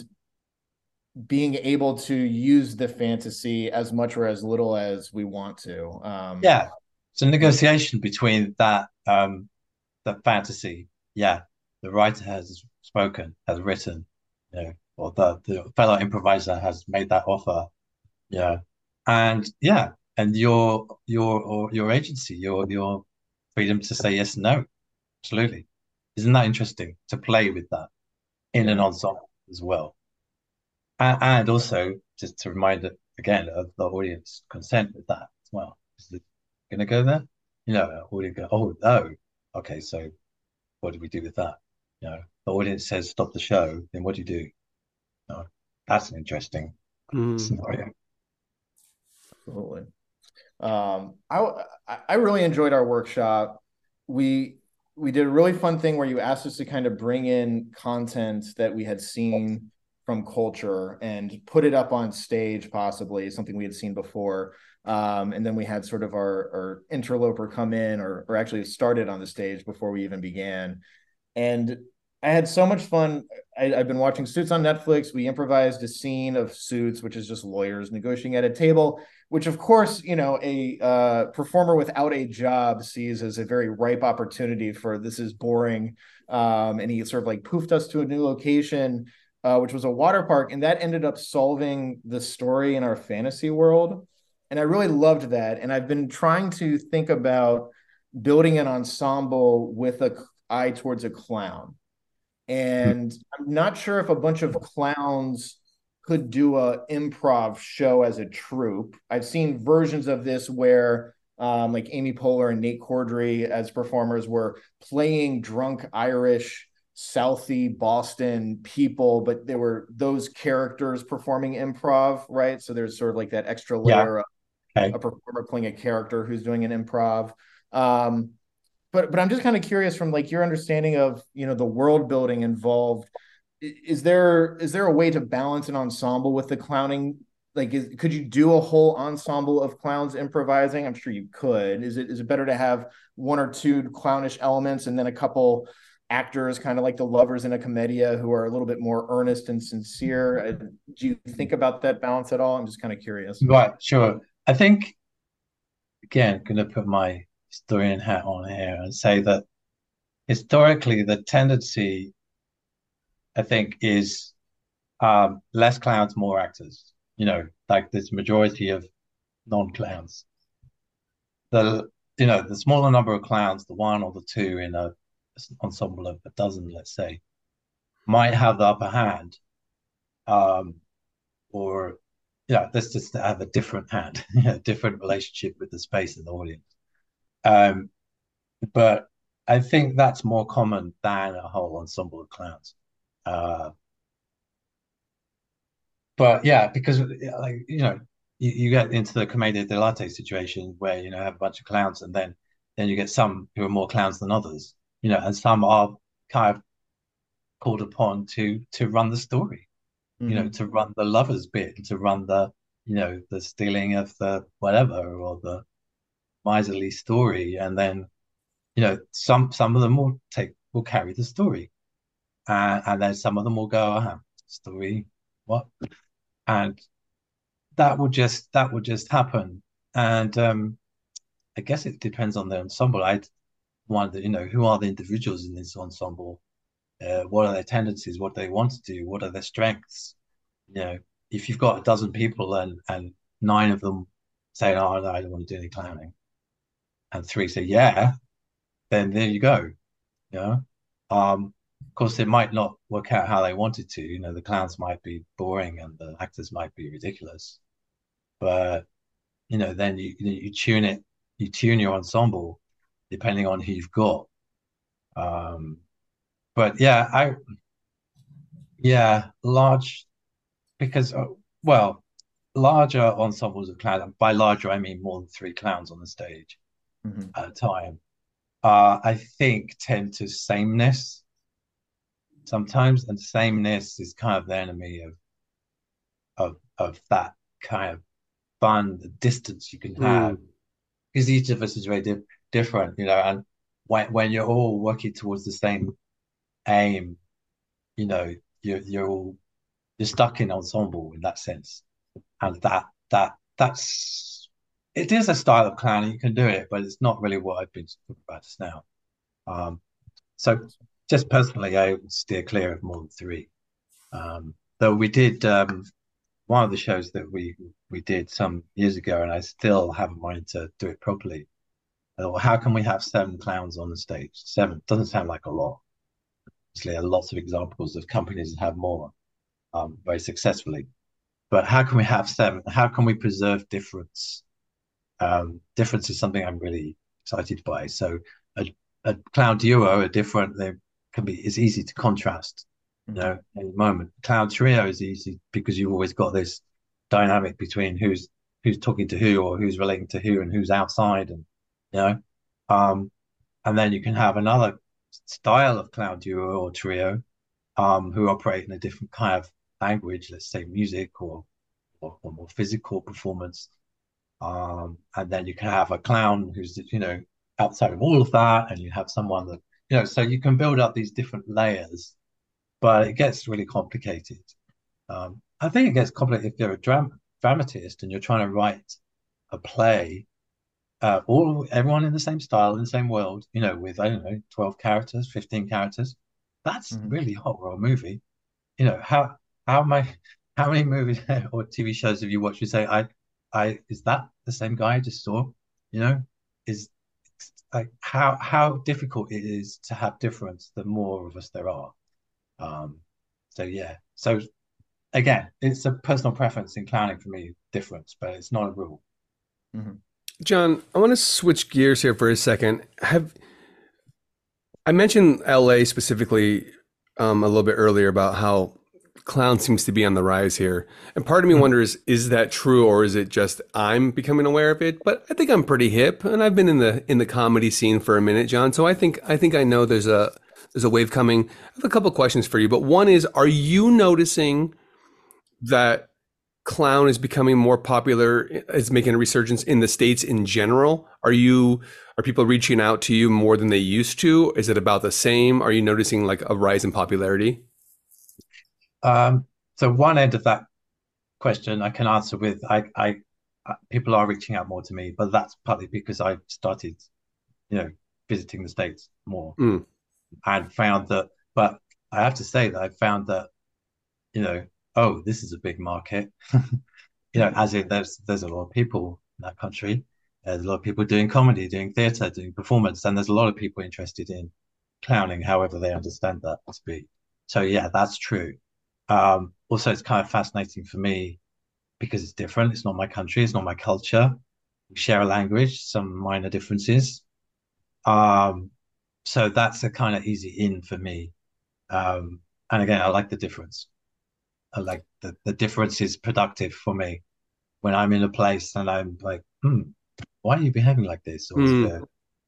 being able to use the fantasy as much or as little as we want to. Um, Yeah. It's a negotiation between that um that fantasy. Yeah. The writer has spoken, has written, you know, or the, the fellow improviser has made that offer. Yeah. And yeah, and your your or your agency, your your freedom to say yes and no. Absolutely. Isn't that interesting to play with that in an yeah. ensemble as well? And, and also just to remind it again of the audience consent with that as well. Is it going to go there? You know, audience go, oh no. Okay, so what do we do with that? You know, the audience says stop the show, then what do you do? No, that's an interesting Mm. scenario. Absolutely. Um, I I really enjoyed our workshop. We we did a really fun thing where you asked us to kind of bring in content that we had seen from culture and put it up on stage, possibly something we had seen before. Um, and then we had sort of our, our interloper come in, or, or actually started on the stage before we even began. And I had so much fun. I, I've been watching Suits on Netflix. We improvised a scene of Suits, which is just lawyers negotiating at a table, which of course, you know, a uh, performer without a job sees as a very ripe opportunity for this is boring. Um, and he sort of like poofed us to a new location, uh, which was a water park. And that ended up solving the story in our fantasy world. And I really loved that. And I've been trying to think about building an ensemble with a eye towards a clown. And I'm not sure if a bunch of clowns could do a improv show as a troupe. I've seen versions of this where um, like Amy Poehler and Nate Cordry as performers were playing drunk Irish, Southie, Boston people, but there were those characters performing improv, right? So there's sort of like that extra Yeah. layer of Okay. a performer playing a character who's doing an improv. Um, but but I'm just kind of curious from like your understanding of, you know, the world building involved. Is there is there a way to balance an ensemble with the clowning? Like, is, could you do a whole ensemble of clowns improvising? I'm sure you could. Is it is it better to have one or two clownish elements and then a couple actors, kind of like the lovers in a commedia, who are a little bit more earnest and sincere? Do you think about that balance at all? I'm just kind of curious. Right, sure. I think again, going to put my historian hat on here and say that historically the tendency, I think, is um, less clowns, more actors. You know, like this majority of non-clowns. The you know the smaller number of clowns, the one or the two in a ensemble of a dozen, let's say, might have the upper hand, um, or yeah, let's just have a different hand, a different relationship with the space and the audience. Um, but I think that's more common than a whole ensemble of clowns. Uh, but yeah, because like you know, you, you get into the commedia dell'arte situation where you know have a bunch of clowns and then then you get some who are more clowns than others, you know, and some are kind of called upon to to run the story, you know, Mhm. to run the lovers bit, to run the, you know, the stealing of the whatever or the miserly story, and then, you know, some some of them will take will carry the story, and and then some of them will go, ah, story, what, and that will just that will just happen, and um, I guess it depends on the ensemble. I wonder, you know, who are the individuals in this ensemble? Uh, what are their tendencies? What do they want to do? What are their strengths? You know, if you've got a dozen people and and nine of them say, "Oh, no, I don't want to do any clowning," and three say, "Yeah," then there you go. You know, um, of course, it might not work out how they wanted to. You know, the clowns might be boring and the actors might be ridiculous, but you know, then you you tune it, you tune your ensemble depending on who you've got. Um, but yeah, I yeah, large because uh, well, larger ensembles of clowns. By larger, I mean more than three clowns on the stage Mhm. at a time. Uh, I think tend to sameness sometimes, and sameness is kind of the enemy of of of that kind of fun, the distance you can have, Mm. because each of us is very di different, you know, and when when you're all working towards the same aim, you know, you're you're all you're stuck in ensemble in that sense, and that that that's it is a style of clowning. You can do it, but it's not really what I've been talking about just now. Um, so just personally, I would steer clear of more than three. Um, though we did um, one of the shows that we we did some years ago, and I still haven't wanted to do it properly. Well, how can we have seven clowns on the stage? Seven doesn't sound like a lot. Obviously, there are lots of examples of companies that have more um, very successfully. But how can we have seven? How can we preserve difference? Um, difference is something I'm really excited by. So a, a clown duo are different. They can be. It's easy to contrast. You Mhm. know, in the moment. Clown trio is easy because you've always got this dynamic between who's who's talking to who or who's relating to who and who's outside, and you know, um, and then you can have another style of clown duo or trio um, who operate in a different kind of language, let's say music or or, or more physical performance. Um, and then you can have a clown who's, you know, outside of all of that, and you have someone that, you know, so you can build up these different layers, but it gets really complicated. Um, I think it gets complicated if you're a dram dramatist and you're trying to write a play, uh, all everyone in the same style, in the same world, you know, with I don't know, twelve characters, fifteen characters. That's Mhm. really hot for a movie. You know, how how my how many movies or T V shows have you watched? You say, I I is that the same guy I just saw? You know, is like how how difficult it is to have difference the more of us there are. Um, so yeah. So again, it's a personal preference in clowning for me, difference, but it's not a rule. Mhm. John, I want to switch gears here for a second. Have I mentioned L A specifically um, a little bit earlier about how clown seems to be on the rise here. And part of me Mm. wonders, is that true or is it just I'm becoming aware of it? But I think I'm pretty hip and I've been in the in the comedy scene for a minute, John. So I think I think I know there's a there's a wave coming. I have a couple questions for you, but one is, are you noticing that clown is becoming more popular, is making a resurgence in the States in general? Are you are people reaching out to you more than they used to? Is it about the same? Are you noticing like a rise in popularity? Um, so one end of that question I can answer with I, I, I people are reaching out more to me, but that's partly because I've started, you know, visiting the States more Mm. and found that. But I have to say that I found that, you know, oh, this is a big market. You know, as in there's there's a lot of people in that country. There's a lot of people doing comedy, doing theatre, doing performance, and there's a lot of people interested in clowning, however they understand that to be. So yeah, that's true. Um, also, it's kind of fascinating for me because it's different. It's not my country. It's not my culture. We share a language, some minor differences. Um, so that's a kind of easy in for me. Um, and again, I like the difference. I like the, the difference is productive for me when I'm in a place and I'm like, hmm, why are you behaving like this? Or is Mm. there,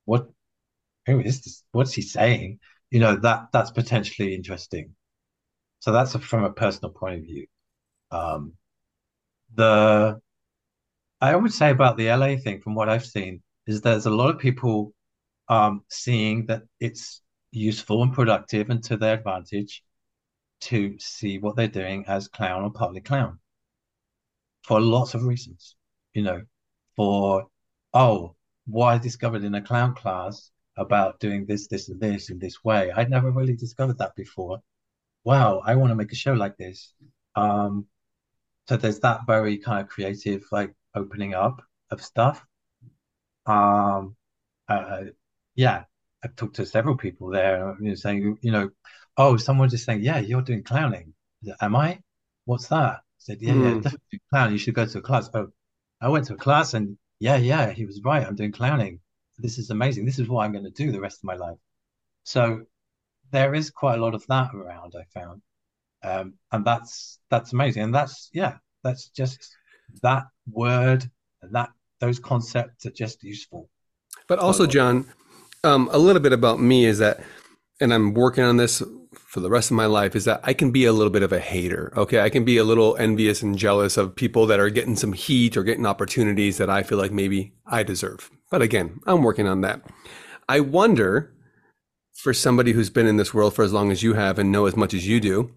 what, who is this? What's he saying? You know, that that's potentially interesting. So that's a, from a personal point of view. Um, the I would say about the L A thing, from what I've seen, is there's a lot of people um, seeing that it's useful and productive and to their advantage to see what they're doing as clown or partly clown for lots of reasons. You know, for, oh, what I discovered in a clown class about doing this, this, and this in this way. I'd never really discovered that before. Wow, I want to make a show like this. Um, so there's that very kind of creative, like opening up of stuff. Um, uh, yeah, I've talked to several people there, you know, saying, you know, oh, someone just saying, yeah, you're doing clowning. Am I? What's that? I said, yeah, yeah, Mm. definitely clown. You should go to a class. Oh, I went to a class and yeah, yeah, he was right. I'm doing clowning. This is amazing. This is what I'm going to do the rest of my life. So there is quite a lot of that around, I found. Um, and that's that's amazing. And that's yeah, that's just that word and that those concepts are just useful But for a also, lot. John, um, a little bit about me is that, and I'm working on this for the rest of my life, is that I can be a little bit of a hater. Okay. I can be a little envious and jealous of people that are getting some heat or getting opportunities that I feel like maybe I deserve. But again, I'm working on that. I wonder, for somebody who's been in this world for as long as you have and know as much as you do,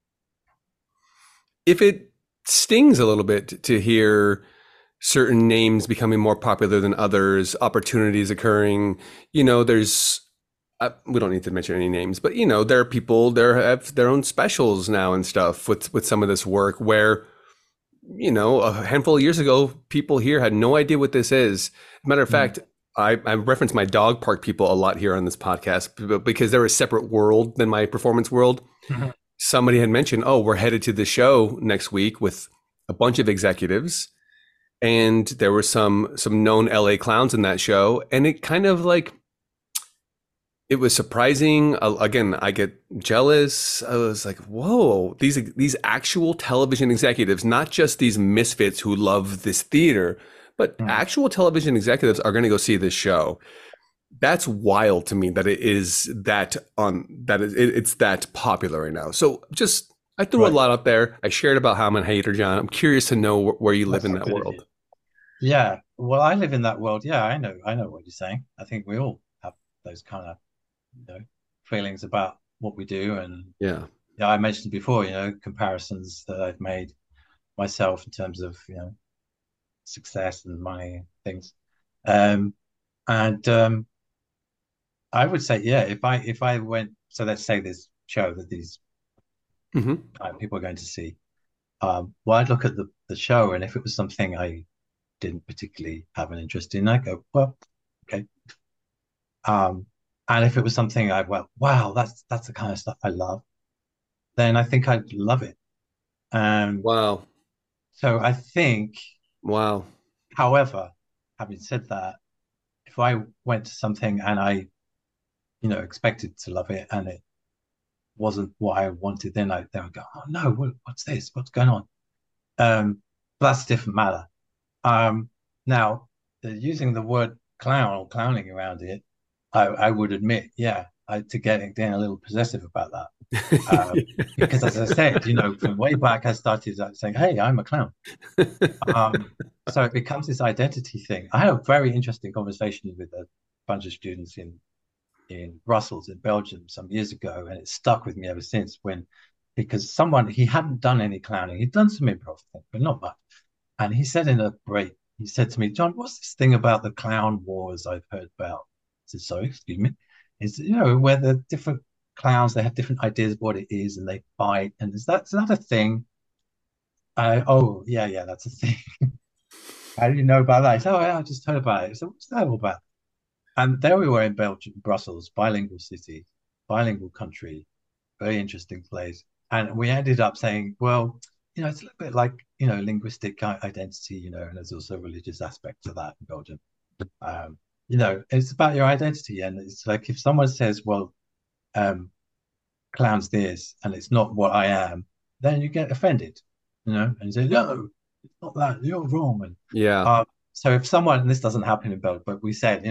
if it stings a little bit to hear certain names becoming more popular than others, opportunities occurring. You know, there's, uh, we don't need to mention any names, but you know, there are people there have their own specials now and stuff with with some of this work where, you know, a handful of years ago, people here had no idea what this is. Matter of Mm. fact, I, I reference my dog park people a lot here on this podcast because they're a separate world than my performance world. Mhm. Somebody had mentioned, oh, we're headed to the show next week with a bunch of executives. And there were some some known L A clowns in that show, and it kind of like, it was surprising. Uh, again, I get jealous. I was like, "Whoa, these these actual television executives, not just these misfits who love this theater, but Mm. actual television executives are going to go see this show." That's wild to me that it is that on that is it, it's that popular right now. So just I threw a Right. lot out there. I shared about how I'm a hater, John. I'm curious to know wh- where you live That's in so that good of world. you. Yeah. Well, I live in that world. Yeah, I know. I know what you're saying. I think we all have those kind of, you know, feelings about what we do. And Yeah. yeah, I mentioned before, you know, comparisons that I've made myself in terms of, you know, success and money and things. Um, and um, I would say, yeah, if I if I went, so let's say this show that these hmm uh, people are going to see, um, well, I'd look at the the show, and if it was something I didn't particularly have an interest in, I'd go, well, okay. Um, and if it was something I went, wow, that's that's the kind of stuff I love, then I think I'd love it. Um, Wow. so I think, Wow. however, having said that, if I went to something and I, you know, expected to love it and it wasn't what I wanted, then I then I go, oh no, what, what's this? What's going on? Um, but that's a different matter. Um, now, the, using the word clown or clowning around it, I, I would admit, yeah, I, to getting getting a little possessive about that. Um, because as I said, you know, from way back, I started saying, "Hey, I'm a clown." Um, so it becomes this identity thing. I had a very interesting conversation with a bunch of students in in Brussels, in Belgium, some years ago, and it stuck with me ever since. When because someone he hadn't done any clowning, he'd done some improv, but not much. And he said in a break, he said to me, "John, what's this thing about the clown wars I've heard about?" I said, "Sorry, excuse me." Is you know where the different clowns they have different ideas of what it is and they fight, and is that is that a thing? I oh yeah yeah that's a thing. How do you know about that? I said, "Oh yeah, I just heard about it." So what's that all about? And there we were in Belgium, Brussels, bilingual city, bilingual country, very interesting place. And we ended up saying, well, you know, it's a little bit like, you know, linguistic identity, you know, and there's also a religious aspect to that in Belgium. Um, you know, it's about your identity. And it's like if someone says, well, um, clown's this, and it's not what I am, then you get offended, you know, and you say, no, it's not that, you're wrong. And Yeah. uh, so if someone, and this doesn't happen in Belgium, but we said, you know,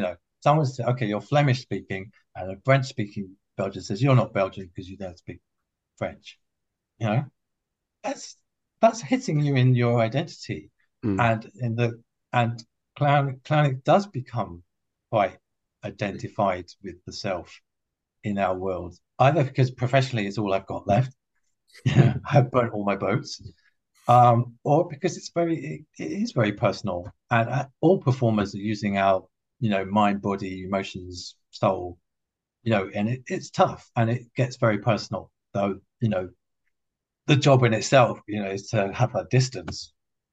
someone says, okay, you're Flemish speaking, and a French speaking Belgian says, you're not Belgian because you don't speak French. You know, that's that's hitting you in your identity. Mm. And in the and clown clowning does become quite identified with the self in our world, either because professionally it's all I've got left. Yeah, I've burnt all my boats, um, or because it's very it, it is very personal, and uh, all performers are using our you know mind, body, emotions, soul, you know, and it, it's tough and it gets very personal. Though you know the job in itself, you know, is to have a distance.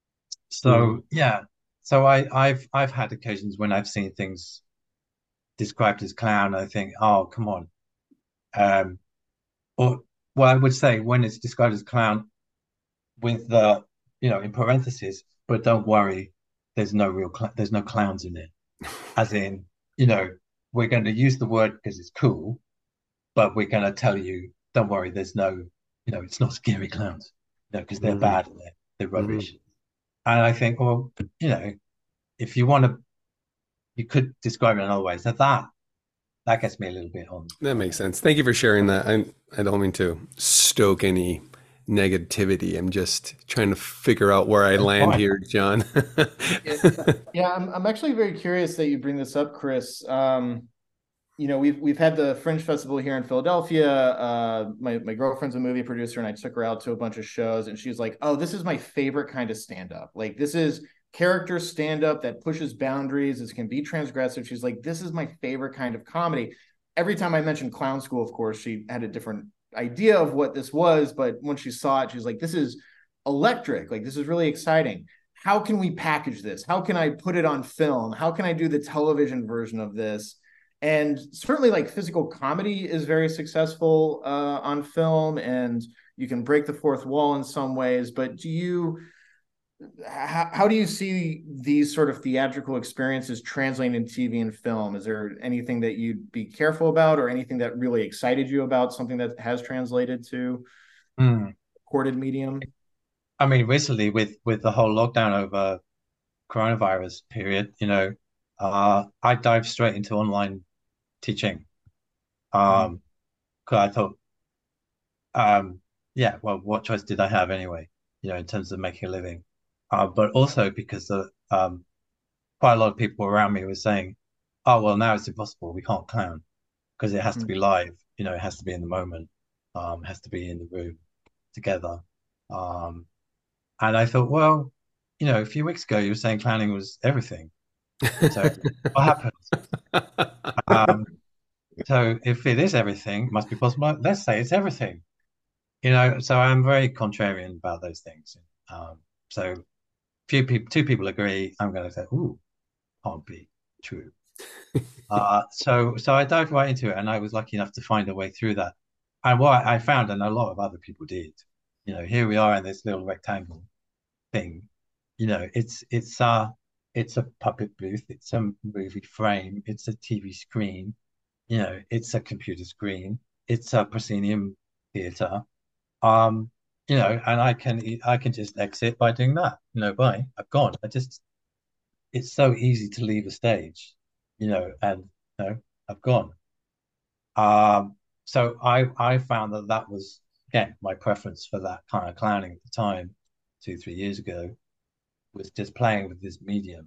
Mm. So yeah, so I I've I've had occasions when I've seen things described as clown. I think, oh come on, um, or well, I would say when it's described as clown with the you know in parentheses, but don't worry, there's no real cl there's no clowns in it. As in, you know, we're going to use the word because it's cool, but we're going to tell you, don't worry, there's no, you know, it's not scary clowns, you know, because they're Mm. bad and they're, they're Mm. rubbish. And I think, well, you know, if you want to, you could describe it another way. So that that gets me a little bit on. That on makes sense. Thank you for sharing that. I I don't mean to stoke any negativity. I'm just trying to figure out where I That's land fine. here, John. Yeah, yeah, I'm I'm actually very curious that you bring this up, Chris. Um, you know, we've we've had the Fringe Festival here in Philadelphia. Uh, my my girlfriend's a movie producer, and I took her out to a bunch of shows, and she's like, "Oh, this is my favorite kind of stand up. Like, this is character stand up that pushes boundaries. This can be transgressive." She's like, "This is my favorite kind of comedy." Every time I mentioned Clown School, of course, she had a different idea of what this was, but when she saw it, she was like, "This is electric. Like, this is really exciting. How can we package this? How can I put it on film? How can I do the television version of this?" And certainly like physical comedy is very successful uh, on film, and you can break the fourth wall in some ways. But do you how, how do you see these sort of theatrical experiences translating in T V and film? Is there anything that you'd be careful about, or anything that really excited you about something that has translated to Mm. recorded medium? I mean, recently with with the whole lockdown over coronavirus period, you know, uh, I dived straight into online teaching. Mhm. Um, because I thought, um, yeah, well, what choice did I have anyway? You know, in terms of making a living. Uh, but also because the um, quite a lot of people around me were saying, "Oh, well, now it's impossible. We can't clown because it has to be live. You know, it has to be in the moment. Um, it has to be in the room together." Um, and I thought, well, you know, a few weeks ago you were saying clowning was everything. So what happened? Um, so if it is everything, it must be possible. Let's say it's everything. You know, so I'm very contrarian about those things. Um, so few people, two people agree. I'm going to say, "Ooh, can't be true." Uh, so so I dived right into it, and I was lucky enough to find a way through that. And what I found, and a lot of other people did, you know, here we are in this little rectangle thing. You know, it's it's uh it's a puppet booth, it's a movie frame, it's a T V screen, you know, it's a computer screen, it's a proscenium theater. Um, you know, and I can I can just exit by doing that. You know, bye, I've gone. I just it's so easy to leave a stage, you know, and you know, I've gone. Um, so I I found that that was again my preference for that kind of clowning at the time, two three years ago, was just playing with this medium.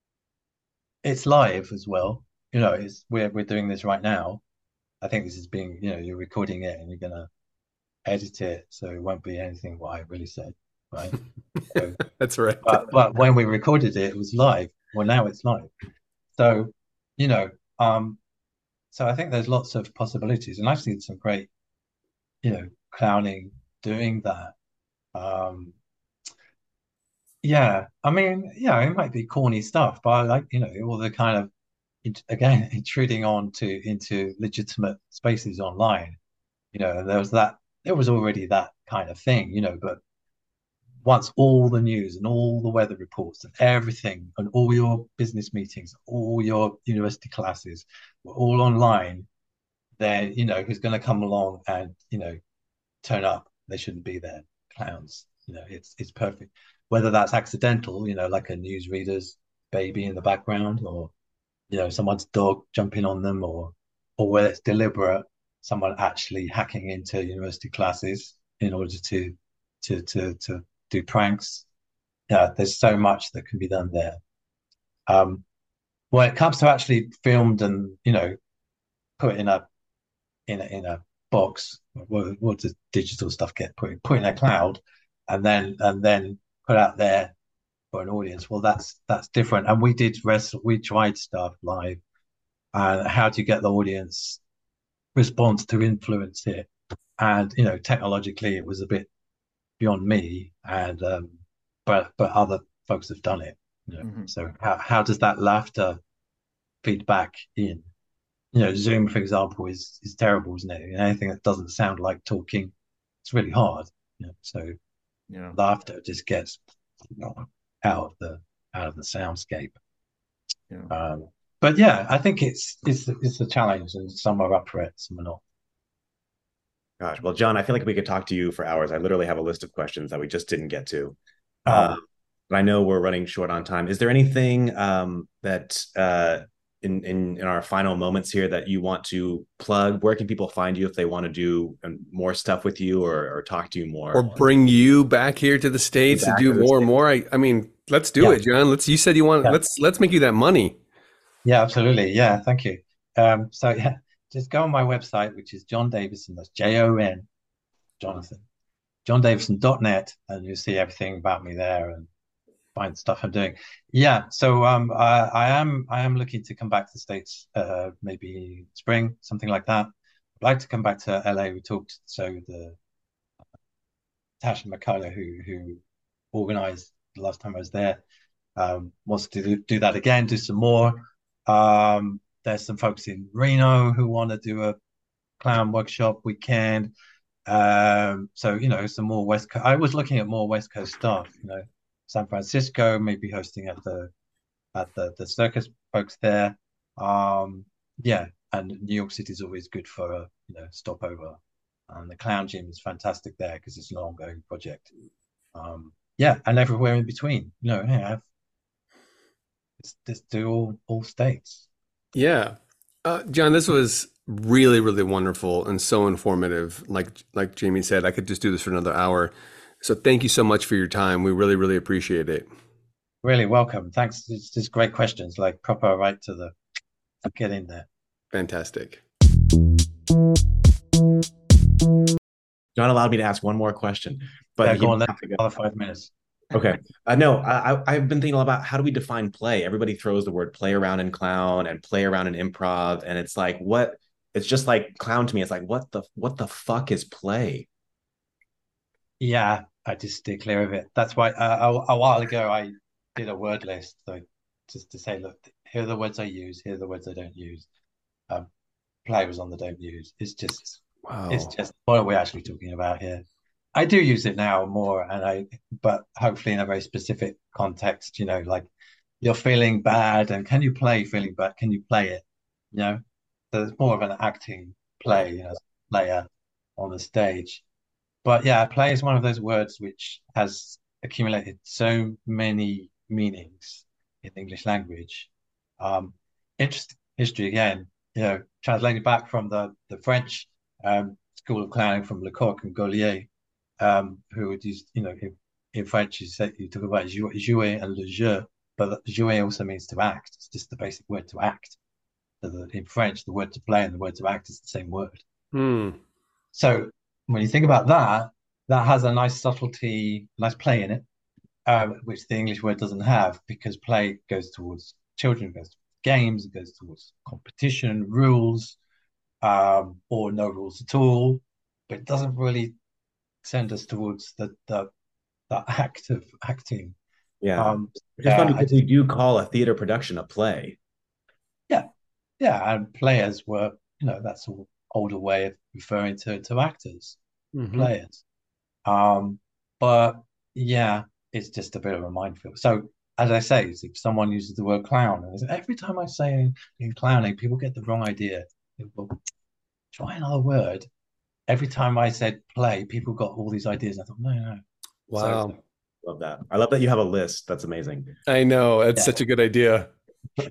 It's live as well, you know. It's we're we're doing this right now. I think this is being, you know, you're recording it and you're gonna edit it, so it won't be anything what I really said, right? So, That's right. but but when we recorded it, it was live. Well, now it's live. So, you know, um, so I think there's lots of possibilities, and I've seen some great, you know, clowning doing that. Um, yeah, I mean, yeah, it might be corny stuff, but I like, you know, all the kind of again intruding on to into legitimate spaces online. You know, there was that there was already that kind of thing, you know, but once all the news and all the weather reports and everything and all your business meetings, all your university classes were all online, then you know who's going to come along and you know turn up? They shouldn't be there. Clowns. You know, it's it's perfect. Whether that's accidental, you know, like a newsreader's baby in the background, or you know, someone's dog jumping on them, or or whether it's deliberate, someone actually hacking into university classes in order to to to to do pranks. Yeah, there's so much that can be done there. Um, when it comes to actually filmed and, you know, put in a in a in a box, what, what does digital stuff get put put in a cloud, and then and then put out there for an audience? Well, that's that's different. And we did rest we tried stuff live, and how do you get the audience response to influence it? And, you know, technologically it was a bit beyond me, and um but but other folks have done it, you know. Mm-hmm. So how, how does that laughter feed back in? You know, Zoom, for example, is is terrible, isn't it? Anything that doesn't sound like talking, it's really hard, you know. So Yeah. laughter just gets, you know, out of the out of the soundscape. Yeah. Um, but yeah, I think it's it's it's a challenge, and some are up for it, some are not. Gosh, well, John, I feel like we could talk to you for hours. I literally have a list of questions that we just didn't get to. Oh, Um, but I know we're running short on time. Is there anything um, that uh, in, in in our final moments here that you want to plug? Where can people find you if they want to do um, more stuff with you, or, or talk to you more? Or bring you back here to the States to Back do to the more and States. more. I, I mean, let's do Yeah. it, John. Let's. You said you want. Yeah. Let's let's make you that money. yeah, absolutely. Yeah, thank you. Um, so yeah, just go on my website, which is Jon Davison. That's J O N, Jonathan, jon davison dot net, and you'll see everything about me there and find stuff I'm doing. Yeah, so um, I, I am I am looking to come back to the States, uh, maybe spring, something like that. I'd like to come back to L A. We talked, so the Tasha McCullough, who who organized the last time I was there, um, wants to do, do that again, do some more. Um, there's some folks in Reno who want to do a clown workshop weekend. Um, so, you know, some more West Coast. I was looking at more West Coast stuff, you know, San Francisco, maybe hosting at the at the the circus folks there. Um, yeah, and New York City is always good for a, you know, stopover. And the Clown Gym is fantastic there because it's an ongoing project. Um, yeah, and everywhere in between. You know, hey, I've just, just do all all states. Yeah, uh, John, this was really really wonderful and so informative. Like like Jamie said, I could just do this for another hour. So thank you so much for your time. We really really appreciate it. Really welcome. Thanks. It's just great questions, like proper right to the get in there. Fantastic. John allowed me to ask one more question, but Yeah, he go on, didn't then. have to go. Another five minutes. Okay. Uh, no, I, I've been thinking a lot about how do we define play? Everybody throws the word play around in clown and play around in improv, and it's like, what? It's just like clown to me. It's like, what the what the fuck is play? Yeah, I just steer clear of it. That's why uh, a, a while ago I did a word list, so just to say, look, here are the words I use, here are the words I don't use. Um, play was on the don't use. It's just, Wow. it's just what are we actually talking about here? I do use it now more, and I, but hopefully in a very specific context. You know, like you're feeling bad, and can you play feeling bad? Can you play it? You know, so it's more of an acting play, you know, player on the stage. But yeah, play is one of those words which has accumulated so many meanings in the English language. Um, interesting history again, you know, translated back from the, the French um, school of clowning from Lecoq and Gaulier, um, who would use, you know, in, in French, you, say, you talk about jouer and le jeu, but jouer also means to act. It's just the basic word to act. So the, in French, the word to play and the word to act is the same word. Hmm. So when you think about that, that has a nice subtlety, nice play in it, um, which the English word doesn't have, because play goes towards children, goes towards games, it goes towards competition, rules, um, or no rules at all. But it doesn't really send us towards the the, the act of acting. Yeah. Um, Which is funny uh, because we do call a theater production a play. yeah, yeah, and players were, you know, that's an older way of referring to to actors, Mhm. players. Um, but yeah, it's just a bit of a minefield. So as I say, if someone uses the word clown, and every time I say in, in clowning, people get the wrong idea. Well, try another word. Every time I said play, people got all these ideas. I thought, no, no. Wow. So, Love that. I love that you have a list. That's amazing. I know. That's Yeah. such a good idea.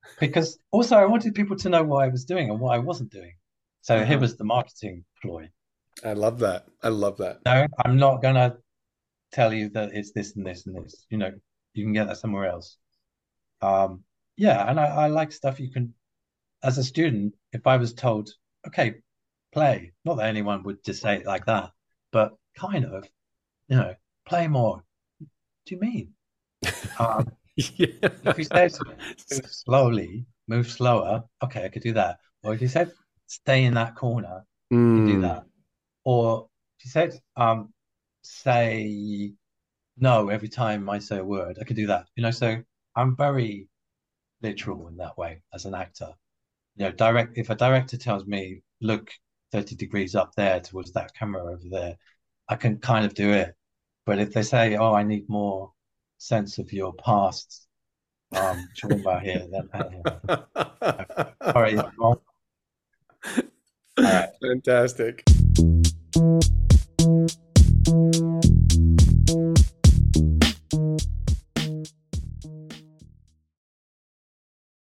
because also I wanted people to know what I was doing and what I wasn't doing. So Uh-huh. here was the marketing ploy. I love that. I love that. No, I'm not gonna tell you that it's this and this and this. You know, you can get that somewhere else. Um, yeah, and I, I like stuff you can, as a student, if I was told, okay, play, not that anyone would just say it like that, but kind of, you know, play more. What do you mean? Um, Yeah. if you said move slowly, move slower, okay, I could do that. Or if you said stay in that corner, I can do Mm. that. Or if you said um say no every time I say a word, I could do that. You know, so I'm very literal in that way as an actor. You know, direct if a director tells me, look thirty degrees up there towards that camera over there, I can kind of do it. But if they say, oh, I need more sense of your past um trauma here, then uh, you know, sorry, I'm wrong. All right. Fantastic.